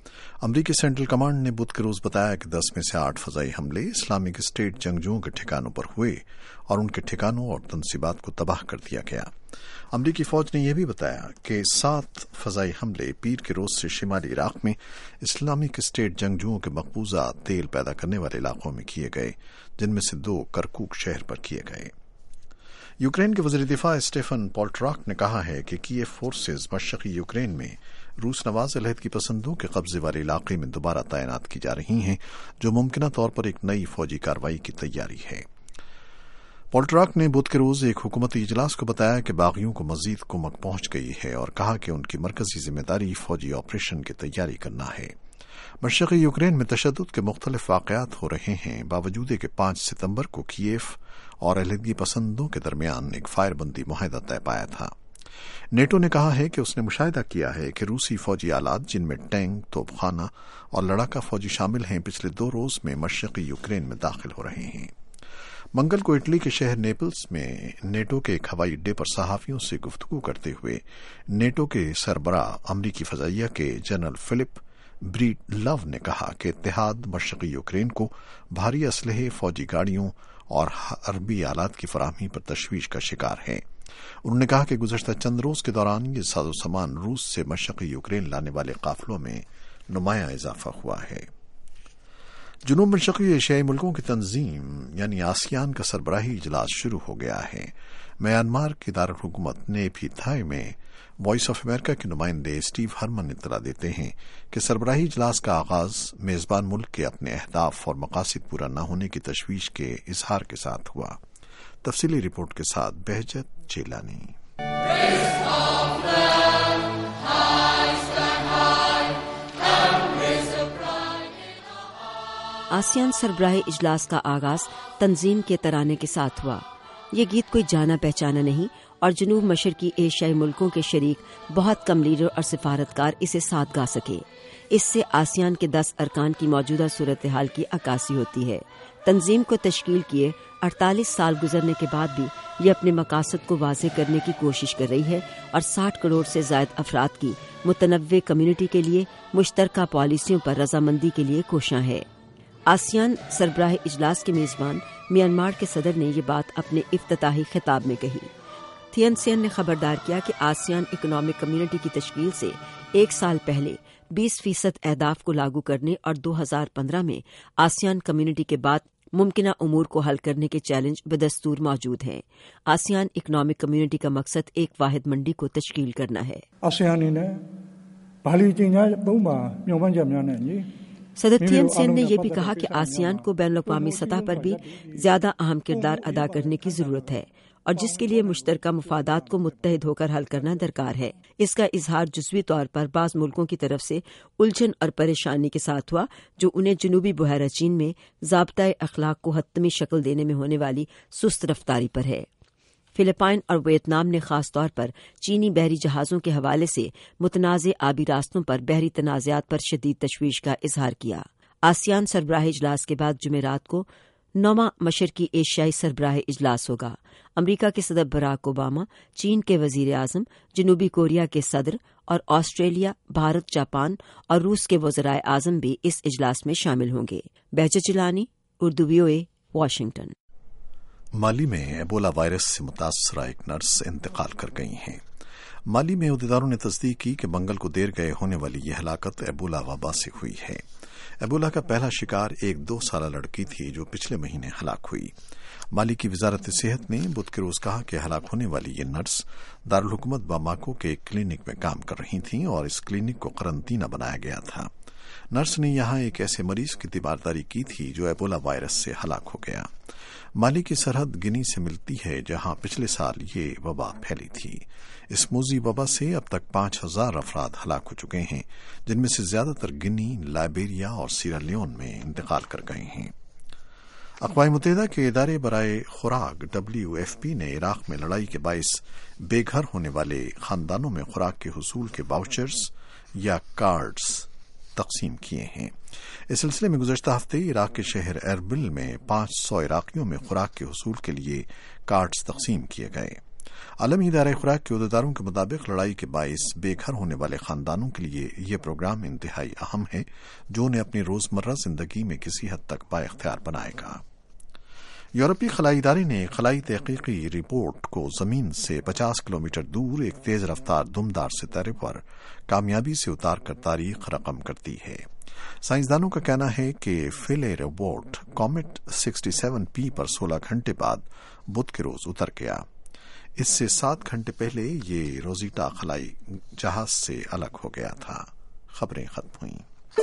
امریکی سینٹرل کمانڈ نے بدھ کے روز بتایا کہ دس میں سے آٹھ فضائی حملے اسلامک اسٹیٹ جنگجوؤں کے ٹھکانوں پر ہوئے اور ان کے ٹھکانوں اور تنصیبات کو تباہ کر دیا گیا۔ امریکی فوج نے یہ بھی بتایا کہ سات فضائی حملے پیر کے روز سے شمالی عراق میں اسلامک اسٹیٹ جنگجوؤں کے مقبوضہ تیل پیدا کرنے والے علاقوں میں کیے گئے، جن میں سے دو کرکوک شہر پر کیے گئے۔ یوکرین کے وزیر دفاع اسٹیفن پولٹراک نے کہا ہے کہ کیف فورسز مشرقی یوکرین میں روس نواز علیحدگی پسندوں کے قبضے والے علاقے میں دوبارہ تعینات کی جا رہی ہیں، جو ممکنہ طور پر ایک نئی فوجی کارروائی کی تیاری ہے۔ پولٹراک نے بدھ کے روز ایک حکومتی اجلاس کو بتایا کہ باغیوں کو مزید کمک پہنچ گئی ہے اور کہا کہ ان کی مرکزی ذمہ داری فوجی آپریشن کی تیاری کرنا ہے۔ مشرقی یوکرین میں تشدد کے مختلف واقعات ہو رہے ہیں، باوجود کہ پانچ ستمبر کو کیف اور علیحدگی پسندوں کے درمیان ایک فائر بندی معاہدہ طے پایا تھا۔ نیٹو نے کہا ہے کہ اس نے مشاہدہ کیا ہے کہ روسی فوجی آلات، جن میں ٹینک، توپ خانہ اور لڑاکا فوجی شامل ہیں، پچھلے دو روز میں مشرقی یوکرین میں داخل ہو رہے ہیں۔ منگل کو اٹلی کے شہر نیپلس میں نیٹو کے ایک ہوائی اڈے پر صحافیوں سے گفتگو کرتے ہوئے نیٹو کے سربراہ امریکی فضائیہ کے جنرل فلپ بریڈ لو نے کہا کہ اتحاد مشرقی یوکرین کو بھاری اسلحے، فوجی گاڑیوں اور حربی آلات کی فراہمی پر تشویش کا شکار ہے۔ انہوں نے کہا کہ گزشتہ چند روز کے دوران یہ ساز و سامان روس سے مشرقی یوکرین لانے والے قافلوں میں نمایاں اضافہ ہوا ہے۔ جنوب مشرقی ایشیائی ملکوں کی تنظیم یعنی آسیان کا سربراہی اجلاس شروع ہو گیا ہے۔ میانمار کے دارالحکومت نیپی تھائی میں وائس آف امریکہ کے نمائندے اسٹیو ہرمن اطلاع دیتے ہیں کہ سربراہی اجلاس کا آغاز میزبان ملک کے اپنے اہداف اور مقاصد پورا نہ ہونے کی تشویش کے اظہار کے ساتھ ہوا۔ تفصیلی رپورٹ کے ساتھ بہجت چیلانی۔ آسیان سربراہ اجلاس کا آغاز تنظیم کے ترانے کے ساتھ ہوا۔ یہ گیت کوئی جانا پہچانا نہیں اور جنوب مشرقی ایشیائی ملکوں کے شریک بہت کم لیڈر اور سفارتکار اسے ساتھ گا سکے۔ اس سے آسیان کے دس ارکان کی موجودہ صورتحال کی عکاسی ہوتی ہے۔ تنظیم کو تشکیل کیے اڑتالیس سال گزرنے کے بعد بھی یہ اپنے مقاصد کو واضح کرنے کی کوشش کر رہی ہے اور ساٹھ کروڑ سے زائد افراد کی متنوع کمیونٹی کے لیے مشترکہ پالیسیوں پر رضامندی کے لیے کوشاں ہے۔ آسیان سربراہ اجلاس کے میزبان میانمار کے صدر نے یہ بات اپنے افتتاحی خطاب میں کہی۔ تھین سین نے خبردار کیا کہ آسیان اکنامک کمیونٹی کی تشکیل سے ایک سال پہلے بیس فیصد اہداف کو لاگو کرنے اور دو ہزار پندرہ میں آسیان کمیونٹی کے بعد ممکنہ امور کو حل کرنے کے چیلنج بدستور موجود ہیں۔ آسیان اکنامک کمیونٹی کا مقصد ایک واحد منڈی کو تشکیل کرنا ہے۔ صدر تھین سین نے یہ بھی کہا کہ آسیان کو بین الاقوامی سطح پر بھی زیادہ اہم کردار ادا کرنے کی ضرورت ہے اور جس کے لیے مشترکہ مفادات کو متحد ہو کر حل کرنا درکار ہے۔ اس کا اظہار جزوی طور پر بعض ملکوں کی طرف سے الجھن اور پریشانی کے ساتھ ہوا، جو انہیں جنوبی بحیرہ چین میں ضابطۂ اخلاق کو حتمی شکل دینے میں ہونے والی سست رفتاری پر ہے۔ فلپائن اور ویتنام نے خاص طور پر چینی بحری جہازوں کے حوالے سے متنازع آبی راستوں پر بحری تنازعات پر شدید تشویش کا اظہار کیا۔ آسیان سربراہ اجلاس کے بعد جمعرات کو نواں مشرقی ایشیائی سربراہ اجلاس ہوگا۔ امریکہ کے صدر براک اوباما، چین کے وزیر اعظم، جنوبی کوریا کے صدر اور آسٹریلیا، بھارت، جاپان اور روس کے وزرائے اعظم بھی اس اجلاس میں شامل ہوں گے۔ Behjat Jilani, Urdu V O A, Washington. Mali میں ایبولا وائرس سے متاثرہ ایک نرس انتقال کر گئی ہیں۔ مالی میں عہدیداروں نے تصدیق کی کہ منگل کو دیر گئے ہونے والی یہ ہلاکت ایبولا وبا سے ہوئی ہے۔ ایبولا کا پہلا شکار ایک دو سالہ لڑکی تھی جو پچھلے مہینے ہلاک ہوئی۔ مالی کی وزارت صحت نے بدھ کے روز کہا کہ ہلاک ہونے والی یہ نرس دارالحکومت باماکو کے ایک کلینک میں کام کر رہی تھیں اور اس کلینک کو قرنطینہ بنایا گیا تھا۔ نرس نے یہاں ایک ایسے مریض کی تیمارداری کی تھی جو ایبولا وائرس سے ہلاک ہو گیا۔ مالی کی سرحد گنی سے ملتی ہے جہاں پچھلے سال یہ وبا پھیلی تھی۔ اس موذی وبا سے اب تک پانچ ہزار افراد ہلاک ہو چکے ہیں، جن میں سے زیادہ تر گنی، لائبیریا اور سیرا لیون میں انتقال کر گئے ہیں۔ اقوام متحدہ کے ادارے برائے خوراک ڈبلیو ایف پی نے عراق میں لڑائی کے باعث بے گھر ہونے والے خاندانوں میں خوراک کے حصول کے واؤچرز یا کارڈز تقسیم کیے ہیں۔ اس سلسلے میں گزشتہ ہفتے عراق کے شہر اربل میں پانچ سو عراقیوں میں خوراک کے حصول کے لیے کارڈز تقسیم کیے گئے۔ عالمی ادارہ خوراک کے عہدیداروں کے مطابق لڑائی کے باعث بے گھر ہونے والے خاندانوں کے لیے یہ پروگرام انتہائی اہم ہے جو انہیں اپنی روزمرہ زندگی میں کسی حد تک بااختیار بنائے گا۔ یورپی خلائی ادارے نے خلائی تحقیقی رپورٹ کو زمین سے پچاس کلومیٹر دور ایک تیز رفتار دمدار ستارے پر کامیابی سے اتار کر تاریخ رقم کر دی ہے۔ سائنسدانوں کا کہنا ہے کہ Philae robot comet sixty seven P پر سولہ گھنٹے بعد بدھ کے روز اتر گیا۔ اس سے سات گھنٹے پہلے یہ روزیٹا خلائی جہاز سے الگ ہو گیا تھا۔ خبریں ختم ہوئیں۔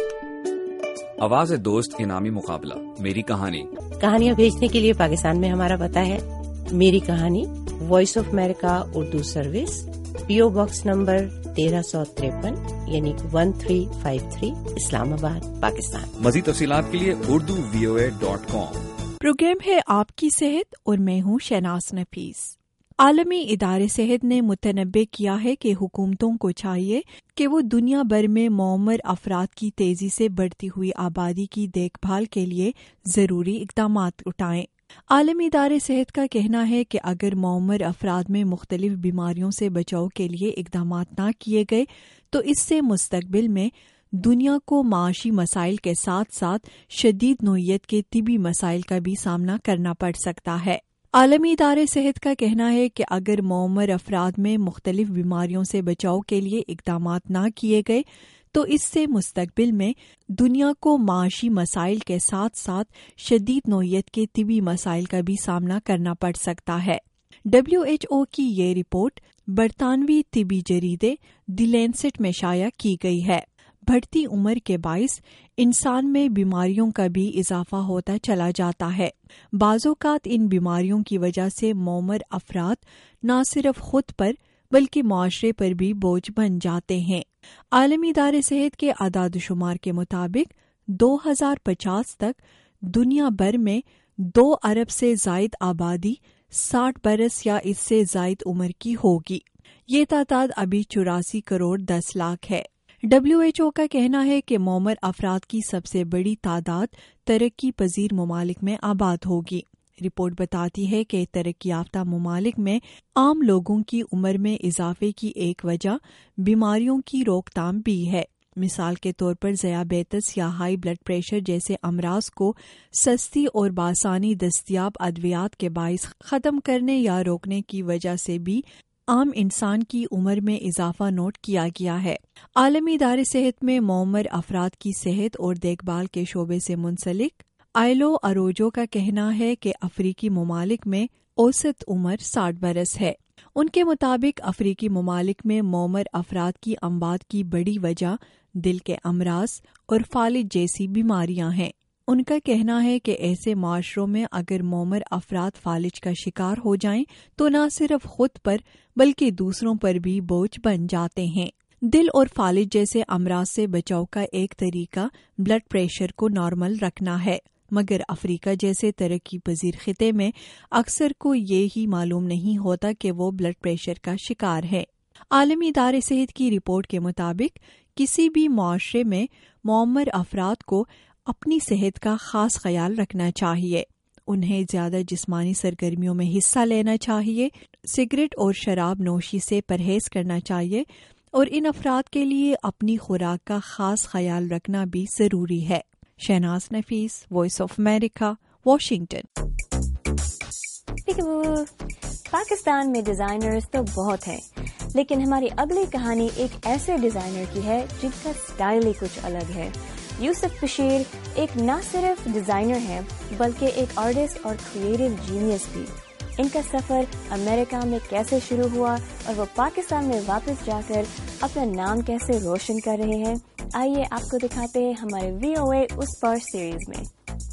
آواز دوست انعامی مقابلہ میری کہانی کہانیاں بھیجنے کے لیے پاکستان میں ہمارا پتہ ہے میری کہانی، Voice of America Urdu service, P O box number تیرہ سو ترپن یعنی one three five three Islamabad Pakistan. مزید تفصیلات کے لیے Urdu V O A dot com. Programme ہے آپ کی صحت اور میں ہوں شہناز نفیس۔ عالمی ادارے صحت نے متنبع کیا ہے کہ حکومتوں کو چاہیے کہ وہ دنیا بھر میں معمر افراد کی تیزی سے بڑھتی ہوئی آبادی کی دیکھ بھال کے لیے ضروری اقدامات اٹھائیں۔ عالمی ادارے صحت کا کہنا ہے کہ اگر معمر افراد میں مختلف بیماریوں سے بچاؤ کے لیے اقدامات نہ کیے گئے تو اس سے مستقبل میں دنیا کو معاشی مسائل کے ساتھ ساتھ شدید نوعیت کے طبی مسائل کا بھی سامنا کرنا پڑ سکتا ہے۔ عالمی ادارے صحت کا کہنا ہے کہ اگر معمر افراد میں مختلف بیماریوں سے بچاؤ کے لیے اقدامات نہ کیے گئے تو اس سے مستقبل میں دنیا کو معاشی مسائل کے ساتھ ساتھ شدید نوعیت کے طبی مسائل کا بھی سامنا کرنا پڑ سکتا ہے۔ ڈبلیو ایچ او کی یہ رپورٹ برطانوی طبی جریدے دی لینسٹ میں شائع کی گئی ہے۔ بڑھتی عمر کے باعث انسان میں بیماریوں کا بھی اضافہ ہوتا چلا جاتا ہے۔ بعض اوقات ان بیماریوں کی وجہ سے معمر افراد نہ صرف خود پر بلکہ معاشرے پر بھی بوجھ بن جاتے ہیں۔ عالمی ادارے صحت کے اعداد و شمار کے مطابق دو ہزار پچاس تک دنیا بھر میں دو ارب سے زائد آبادی ساٹھ برس یا اس سے زائد عمر کی ہوگی۔ یہ تعداد ابھی چوراسی کروڑ دس لاکھ ہے۔ ڈبلیو ایچ او کا کہنا ہے کہ معمر افراد کی سب سے بڑی تعداد ترقی پذیر ممالک میں آباد ہوگی۔ رپورٹ بتاتی ہے کہ ترقی یافتہ ممالک میں عام لوگوں کی عمر میں اضافے کی ایک وجہ بیماریوں کی روک تھام بھی ہے۔ مثال کے طور پر ذیابیطس یا ہائی بلڈ پریشر جیسے امراض کو سستی اور بآسانی دستیاب ادویات کے باعث ختم کرنے یا روکنے کی وجہ سے بھی عام انسان کی عمر میں اضافہ نوٹ کیا گیا ہے۔ عالمی ادارے صحت میں معمر افراد کی صحت اور دیکھ بھال کے شعبے سے منسلک آئلو اروجو کا کہنا ہے کہ افریقی ممالک میں اوسط عمر ساٹھ برس ہے۔ ان کے مطابق افریقی ممالک میں معمر افراد کی اموات کی بڑی وجہ دل کے امراض اور فالج جیسی بیماریاں ہیں۔ ان کا کہنا ہے کہ ایسے معاشروں میں اگر معمر افراد فالج کا شکار ہو جائیں تو نہ صرف خود پر بلکہ دوسروں پر بھی بوجھ بن جاتے ہیں۔ دل اور فالج جیسے امراض سے بچاؤ کا ایک طریقہ بلڈ پریشر کو نارمل رکھنا ہے، مگر افریقہ جیسے ترقی پذیر خطے میں اکثر کو یہ ہی معلوم نہیں ہوتا کہ وہ بلڈ پریشر کا شکار ہے۔ عالمی ادارے صحت کی رپورٹ کے مطابق کسی بھی معاشرے میں معمر افراد کو اپنی صحت کا خاص خیال رکھنا چاہیے۔ انہیں زیادہ جسمانی سرگرمیوں میں حصہ لینا چاہیے، سگریٹ اور شراب نوشی سے پرہیز کرنا چاہیے اور ان افراد کے لیے اپنی خوراک کا خاص خیال رکھنا بھی ضروری ہے۔ Shahnaz Nafees, Voice of America, Washington. Pakistan میں ڈیزائنرز تو بہت ہیں، لیکن ہماری اگلی کہانی ایک ایسے ڈیزائنر کی ہے جن کا سٹائل ہی کچھ الگ ہے۔ یوسف بشیر ایک نہ صرف ڈیزائنر ہیں بلکہ ایک آرٹسٹ اور کریٹو جینیس بھی۔ ان کا سفر امریکہ میں کیسے شروع ہوا اور وہ پاکستان میں واپس جا کر اپنا نام کیسے روشن کر رہے ہیں، آئیے آپ کو دکھاتے ہیں ہمارے وی او اے اس پر سیریز میں۔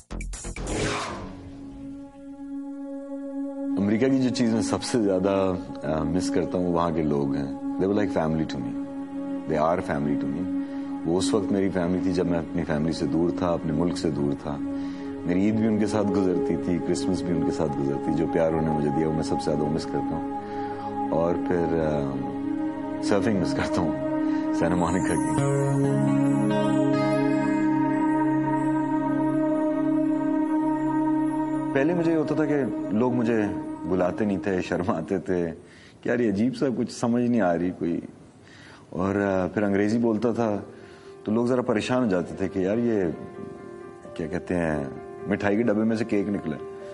امریکہ کی جو چیز میں سب سے زیادہ مس کرتا ہوں وہاں کے لوگ ہیں۔ They were like family to me, they are family to me. وہ اس وقت میری فیملی تھی جب میں اپنی فیملی سے دور تھا، اپنے ملک سے دور تھا۔ میری عید بھی ان کے ساتھ گزرتی تھی، کرسمس بھی ان کے ساتھ گزرتی۔ جو پیار انہوں نے مجھے دیا وہ میں سب سے زیادہ مس کرتا ہوں۔ اور پھر سرفنگ مس کرتا ہوں سینٹا مونیکا کی۔ پہلے مجھے یہ ہوتا تھا کہ لوگ مجھے بلاتے نہیں تھے, شرماتے تھے کہ یار یہ عجیب سا کچھ سمجھ نہیں آ رہی کوئی, اور پھر انگریزی بولتا تھا تو لوگ ذرا پریشان ہو جاتے تھے کہ یار یہ کیا کہتے ہیں مٹھائی کے ڈبے میں سے کیک نکلا.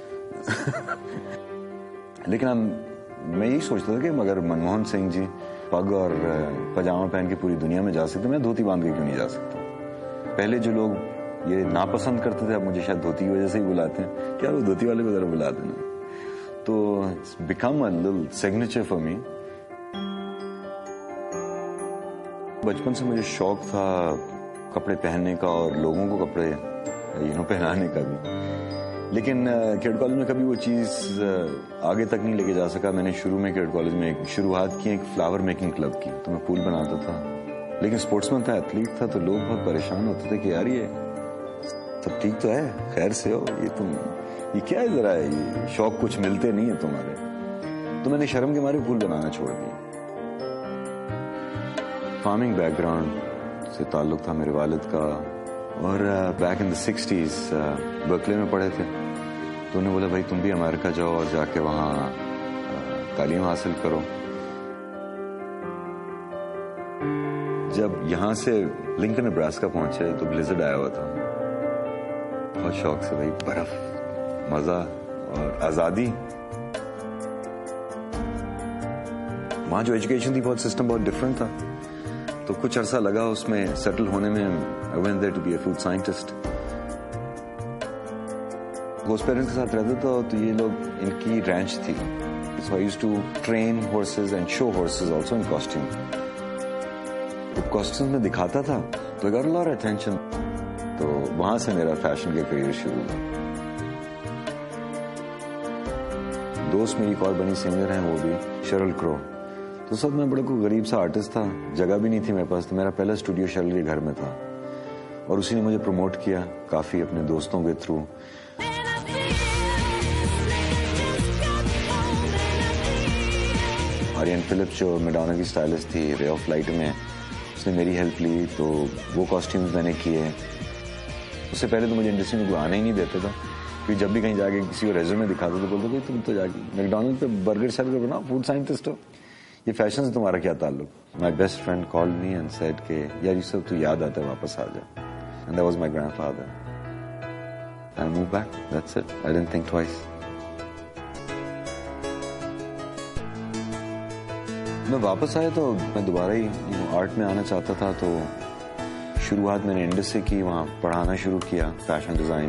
لیکن ہم میں یہی سوچتا تھا کہ مگر منموہن سنگھ جی پگ اور پاجامہ پہن کے پوری دنیا میں جا سکتے, میں دھوتی باندھ کے کیوں نہیں جا سکتا. پہلے جو لوگ یہ ناپسند کرتے تھے اب مجھے شاید دھوتی کی وجہ سے ہی بلاتے ہیں کہ یار وہ دھوتی والے کو ذرا بلا دینا. تو it's become a little signature for me. بچپن سے مجھے شوق تھا کپڑے پہننے کا اور لوگوں کو کپڑے یو نو پہنانے کا بھی, لیکن کیڈ کالج میں کبھی وہ چیز آگے تک نہیں لے کے جا سکا. میں نے شروع میں کیڈ کالج میں ایک شروعات کی ایک فلاور میکنگ کلب کی, تو میں پھول بناتا تھا, لیکن اسپورٹس مین تھا, ایتھلیٹ تھا, تو لوگ بہت پریشان ہوتے تھے کہ یار یہ سب ٹھیک تو ہے, خیر سے ہو, یہ تم یہ کیا ہے, ذرا یہ شوق کچھ ملتے نہیں ہے تمہارے. تو میں نے شرم کے مارے پھول بنانا چھوڑ دیا. فارمنگ بیک گراؤنڈ سے تعلق تھا میرے والد کا, اور back in the sixties Berkeley میں پڑھے تھے, تو انہوں نے بولا بھائی تم بھی امریکہ جاؤ اور جا کے وہاں تعلیم حاصل کرو. جب یہاں سے لنکن نیبراسکا پہنچے تو بلیزرڈ آیا ہوا تھا, بہت شوق سے بھائی برف, مزہ اور آزادی. وہاں جو ایجوکیشن تھی بہت سسٹم بہت ڈفرنٹ تھا, تو کچھ عرصہ لگا اس میں سیٹل ہونے میں. I went there to be a food scientist. Ghost parents کے ساتھ رہتا تھا تو یہ لوگ ان کی رینچ تھی, so I used to train horses and show horses also in costume. جب کاسٹیوم میں دکھاتا تھا تو I got a lot of attention. تو وہاں سے میرا فیشن کا کریئر شروع ہوا. دوست میری ایک اور بنی سنگر ہیں, وہ بھی شرل کرو. تو سب میں بڑا کوئی غریب سا آرٹسٹ تھا, جگہ بھی نہیں تھی میرے پاس, تو میرا پہلا اسٹوڈیو شرل کے گھر میں تھا, اور اسی نے مجھے پروموٹ کیا کافی اپنے دوستوں کے تھرو. آرین فلپس جو میڈونا کی سٹائلسٹ تھی رے آف لائٹ میں, اس نے میری ہیلپ لی, تو وہ کاسٹیومز میں نے کیے. اس سے پہلے تو مجھے انڈسٹری میں کوئی آنے ہی نہیں دیتا تھا, کیونکہ جب بھی کہیں جا کے کسی کو ریزیومے دکھاتا تو بولتے تم تو جا کے میکڈونلڈ پہ برگر سیل کر بنا, فوڈ سائنٹسٹ ہو, یہ فیشن سے تمہارا کیا تعلق. My best friend called me and said کہ یار یہ سب تو یاد آتا ہے, واپس آ جا. And that was my grandfather. I move back, that's it, I didn't think twice. میں واپس آیا تو میں دوبارہ ہی آرٹ میں آنا چاہتا تھا, تو شروعات میں نے انڈس سے کی, وہاں پڑھانا شروع کیا فیشن ڈیزائن.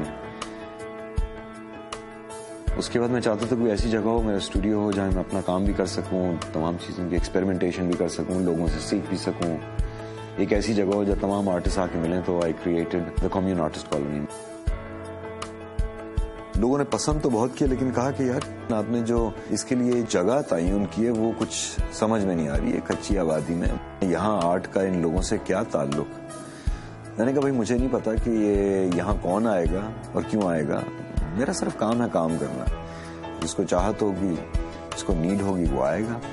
اس کے بعد میں چاہتا تھا کوئی ایسی جگہ ہو, میرا اسٹوڈیو ہو, جہاں میں اپنا کام بھی کر سکوں, تمام چیزوں کی ایکسپیریمنٹیشن بھی کر سکوں, لوگوں سے سیکھ بھی سکوں. ایک ایسی جگہ ہو جہاں تمام آرٹسٹ آ کے ملیں. تو I created the commune artist colony. لوگوں نے پسند تو بہت کیا, لیکن کہا کہ یار آپ نے جو اس کے لیے جگہ تعین کی ہے وہ کچھ سمجھ میں نہیں آ رہی ہے, کچی آبادی میں یہاں آرٹ کا ان لوگوں سے کیا تعلق. میں نے کہا بھائی مجھے نہیں پتا کہ یہ یہاں کون آئے گا اور کیوں آئے گا, میرا صرف کام ہے کام کرنا. جس کو چاہت ہوگی, جس کو نیڈ ہوگی, وہ آئے گا.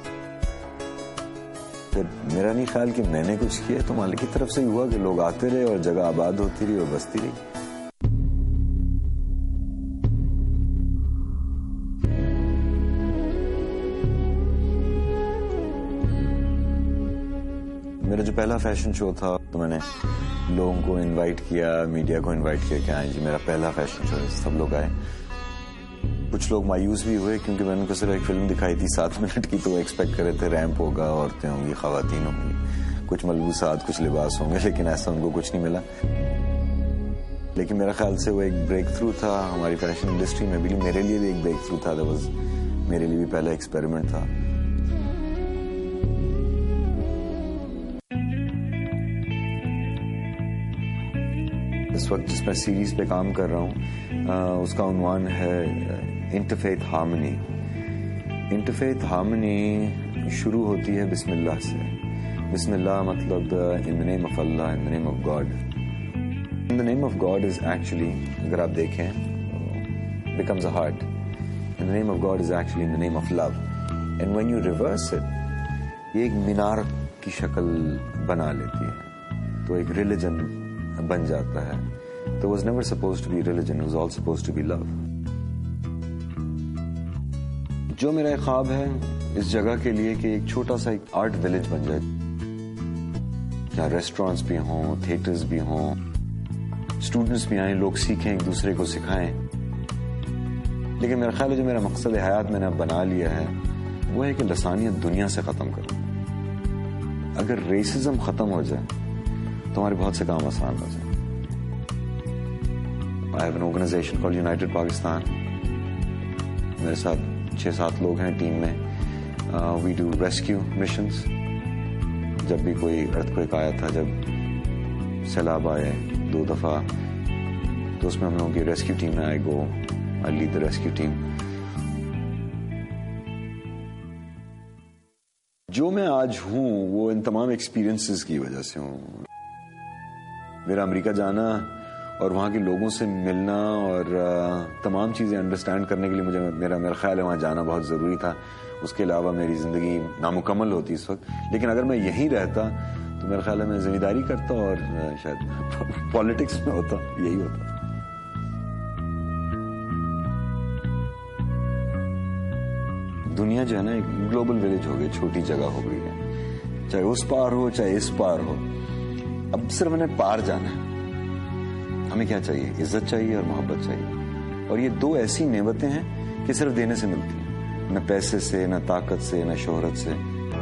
پھر میرا نہیں خیال کہ میں نے کچھ کیا, تو مالک کی طرف سے ہوا کہ لوگ آتے رہے اور جگہ آباد ہوتی رہی اور بستی رہی. میرا جو پہلا فیشن شو تھا تو میں نے لوگوں کو انوائٹ کیا, میڈیا کو انوائٹ کیا کہ آئیں جی میرا پہلا فیشن شو ہے. سب لوگ آئے. کچھ لوگ مایوس بھی ہوئے کیونکہ میں نے ان کو صرف ایک فلم دکھائی تھی سات منٹ کی, تو وہ ایکسپیکٹ کر رہے تھے ریمپ ہوگا, عورتیں ہوں گی, خواتین ہوں گی, کچھ ملبوسات, کچھ لباس ہوں گے, لیکن ایسا ان کو کچھ نہیں ملا. لیکن میرا خیال سے وہ ایک بریک تھرو تھا ہماری فیشن انڈسٹری میں بھی, میرے لیے بھی ایک بریک تھرو تھا. دیٹ واز میرے لیے بھی پہلا ایکسپیریمنٹ تھا. اس وقت جس میں سیریز پہ کام کر رہا ہوں اس کا عنوان ہے انٹرفیتھ ہارمنی. انٹرفیتھ ہارمنی شروع ہوتی ہے بسم اللہ سے. بسم اللہ مطلب in the name of Allah, in the name of God. In the name of God is actually, اگر آپ دیکھیں, becomes a heart. In the name of God is actually in the name of love. And when you reverse it, یہ ایک مینار کی شکل بنا لیتی ہے, تو ایک ریلیجن بن جاتا ہے. تو was never supposed to be religion, was all supposed to be love. جو میرا ایک خواب ہے اس جگہ کے لیے کہ ایک چھوٹا سا ایک آرٹ ولیج بن جائے، جہاں ریسٹورینٹس بھی ہوں، تھیٹرز بھی ہوں، اسٹوڈنٹس بھی آئیں، لوگ سیکھیں، ایک دوسرے کو سکھائیں. لیکن میرا خیال ہے جو میرا مقصد حیات میں نے اب بنا لیا ہے وہ ہے کہ لسانیت دنیا سے ختم کروں. اگر ریسزم ختم ہو جائے تو ہمارے بہت سے کام آسان ہو جائیں. I have an organization called United Pakistan. میرے ساتھ چھ سات لوگ ہیں ٹیم میں. We do rescue missions. جب بھی کوئی ارتھکویک آیا تھا، جب سیلاب آئے دو دفعہ، تو اس میں ہم لوگوں کی ریسکیو ٹیم میں I go I lead the rescue team. جو میں آج ہوں وہ ان تمام ایکسپیرینسز کی وجہ سے ہوں. میرا امریکہ جانا اور وہاں کے لوگوں سے ملنا اور تمام چیزیں انڈرسٹینڈ کرنے کے لیے مجھے میرا میرا خیال ہے وہاں جانا بہت ضروری تھا. اس کے علاوہ میری زندگی نامکمل ہوتی اس وقت. لیکن اگر میں یہیں رہتا تو میرا خیال ہے میں ذمہ داری کرتا اور شاید پالیٹکس میں ہوتا، یہی ہوتا. دنیا جو ہے نا ایک گلوبل ولیج ہو گئی، چھوٹی جگہ ہو گئی ہے، چاہے اس پار ہو چاہے اس پار ہو. اب صرف انہیں پار جانا ہے. ہمیں کیا چاہیے؟ عزت چاہیے اور محبت چاہیے. اور یہ دو ایسی نعمتیں ہیں کہ صرف دینے سے ملتی ہیں، نہ پیسے سے، نہ طاقت سے، نہ شہرت سے.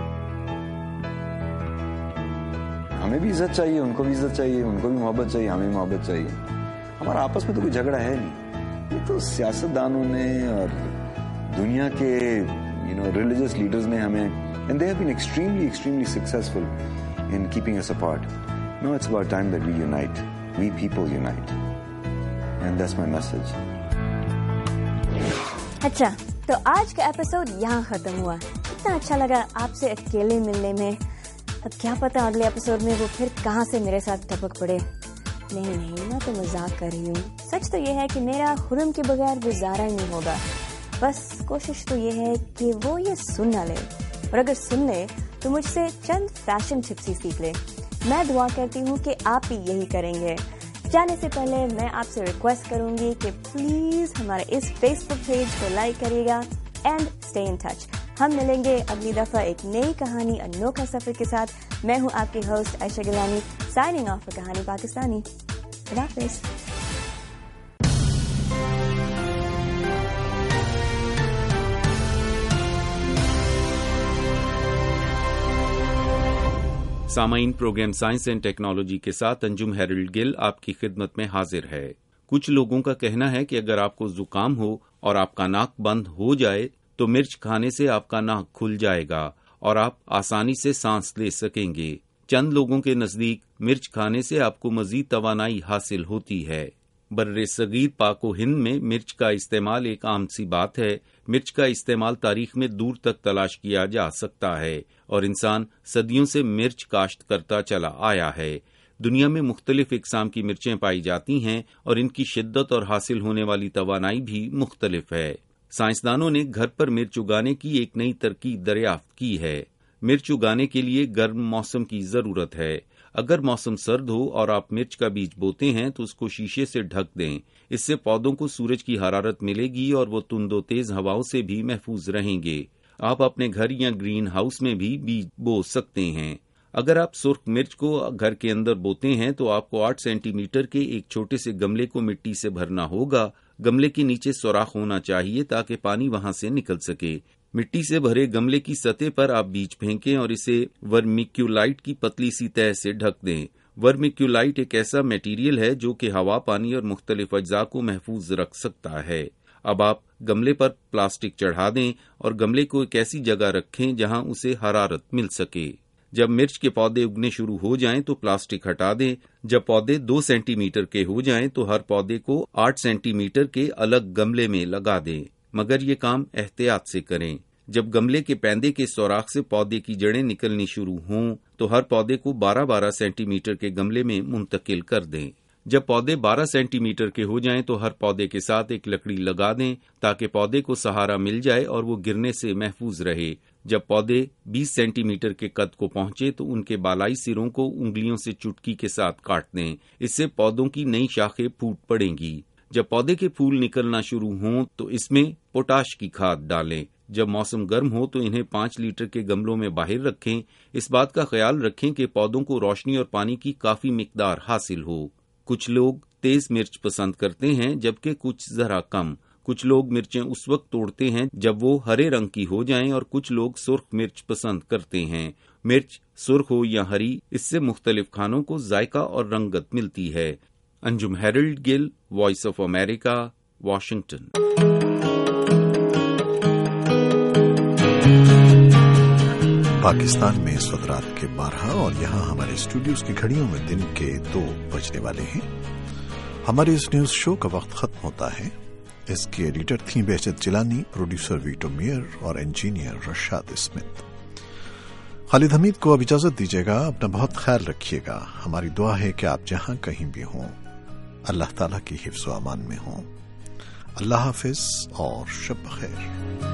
ہمیں بھی عزت چاہیے، ان کو بھی عزت چاہیے، ان کو بھی محبت چاہیے، ہمیں بھی محبت چاہیے. ہمارا آپس میں تو کوئی جھگڑا ہے نہیں. یہ تو سیاست دانوں نے اور دنیا کے یو نو ریلیجس لیڈرز نے ہمیں and they have been extremely extremely successful in keeping us apart. No it's about time that we unite. We people unite. And that's my message. اچھا، تو آج کا ایپیسوڈ یہاں ختم ہوا. اتنا اچھا لگا آپ سے اکیلے ملنے میں. اب کیا پتا اگلے ایپیسوڈ میں وہ پھر کہاں سے میرے ساتھ ٹپک پڑے. نہیں نہیں، میں تو مذاق کر رہی ہوں. سچ تو یہ ہے کہ میرا خرم کے بغیر گزارا ہی نہیں ہوگا. بس کوشش تو یہ ہے کہ وہ یہ سن نہ لے، اور اگر سن لے تو مجھ سے چند فیشن ٹپس ہی سیکھ لے. میں دعا کرتی ہوں کہ آپ بھی یہی کریں گے. جانے سے پہلے میں آپ سے ریکویسٹ کروں گی کہ پلیز ہمارے اس فیس بک پیج کو لائک کریے گا اینڈ اسٹے ان ٹچ. ہم ملیں گے اگلی دفعہ ایک نئی کہانی، انوکھا سفر کے ساتھ. میں ہوں آپ کی host Ayesha Gilani, signing off for کہانی پاکستانی. خدا حافظ. سامعین، پروگرام سائنس اینڈ ٹیکنالوجی کے ساتھ انجم ہیرلڈ گل آپ کی خدمت میں حاضر ہے. کچھ لوگوں کا کہنا ہے کہ اگر آپ کو زکام ہو اور آپ کا ناک بند ہو جائے تو مرچ کھانے سے آپ کا ناک کھل جائے گا اور آپ آسانی سے سانس لے سکیں گے. چند لوگوں کے نزدیک مرچ کھانے سے آپ کو مزید توانائی حاصل ہوتی ہے. بر صغیر پاک و ہند میں مرچ کا استعمال ایک عام سی بات ہے. مرچ کا استعمال تاریخ میں دور تک تلاش کیا جا سکتا ہے اور انسان صدیوں سے مرچ کاشت کرتا چلا آیا ہے. دنیا میں مختلف اقسام کی مرچیں پائی جاتی ہیں اور ان کی شدت اور حاصل ہونے والی توانائی بھی مختلف ہے. سائنسدانوں نے گھر پر مرچ اگانے کی ایک نئی ترکیب دریافت کی ہے. مرچ اگانے کے لیے گرم موسم کی ضرورت ہے. اگر موسم سرد ہو اور آپ مرچ کا بیج بوتے ہیں تو اس کو شیشے سے ڈھک دیں. اس سے پودوں کو سورج کی حرارت ملے گی اور وہ تند و تیز ہواؤں سے بھی محفوظ رہیں گے. آپ اپنے گھر یا گرین ہاؤس میں بھی بیج بو سکتے ہیں. اگر آپ سرخ مرچ کو گھر کے اندر بوتے ہیں تو آپ کو آٹھ سینٹی میٹر کے ایک چھوٹے سے گملے کو مٹی سے بھرنا ہوگا. گملے کے نیچے سوراخ ہونا چاہیے تاکہ پانی وہاں سے نکل سکے. مٹی سے بھرے گملے کی سطح پر آپ بیج پھینکیں اور اسے ورمیکیولائٹ کی پتلی سی تہ سے ڈھک دیں. ورمیکیولائٹ ایک ایسا میٹیریل ہے جو کہ ہوا، پانی اور مختلف اجزاء کو محفوظ رکھ سکتا ہے. اب آپ گملے پر پلاسٹک چڑھا دیں اور گملے کو ایک ایسی جگہ رکھیں جہاں اسے حرارت مل سکے. جب مرچ کے پودے اگنے شروع ہو جائیں تو پلاسٹک ہٹا دیں. جب پودے دو سینٹی میٹر کے ہو جائیں تو ہر پودے کو آٹھ سینٹی میٹر کے الگ گملے میں لگا دیں، مگر یہ کام احتیاط سے کریں. جب گملے کے پیندے کے سوراخ سے پودے کی جڑیں نکلنی شروع ہوں تو ہر پودے کو بارہ بارہ سینٹی میٹر کے گملے میں منتقل کر دیں. جب پودے بارہ سینٹی میٹر کے ہو جائیں تو ہر پودے کے ساتھ ایک لکڑی لگا دیں تاکہ پودے کو سہارا مل جائے اور وہ گرنے سے محفوظ رہے. جب پودے بیس سینٹی میٹر کے قد کو پہنچے تو ان کے بالائی سروں کو انگلیوں سے چٹکی کے ساتھ کاٹ دیں. اس سے پودوں کی نئی شاخیں پھوٹ پڑیں گی. جب پودے کے پھول نکلنا شروع ہوں تو اس میں پوٹاش کی کھاد ڈالیں. جب موسم گرم ہو تو انہیں پانچ لیٹر کے گملوں میں باہر رکھیں. اس بات کا خیال رکھیں کہ پودوں کو روشنی اور پانی کی کافی مقدار حاصل ہو. کچھ لوگ تیز مرچ پسند کرتے ہیں جبکہ کچھ ذرا کم. کچھ لوگ مرچیں اس وقت توڑتے ہیں جب وہ ہرے رنگ کی ہو جائیں اور کچھ لوگ سرخ مرچ پسند کرتے ہیں. مرچ سرخ ہو یا ہری، اس سے مختلف کھانوں کو ذائقہ اور رنگت ملتی ہے. Anjum Harold Gill, Voice of America, Washington. Pakistan میں اس وقت رات کے بارہ اور یہاں ہمارے اسٹوڈیوز کی گھڑیوں میں دن کے دو بجنے والے ہیں. ہمارے اس نیوز شو کا وقت ختم ہوتا ہے. اس کی ایڈیٹر تھیں Behjat Jilani, producer Vito Meier اور انجینئر رشاد اسمتھ. خالد حمید کو اب اجازت دیجیے گا. اپنا بہت خیال رکھیے گا. ہماری دعا ہے کہ آپ جہاں کہیں بھی ہوں اللہ تعالیٰ کی حفظ و امان میں ہوں. اللہ حافظ اور شب بخیر.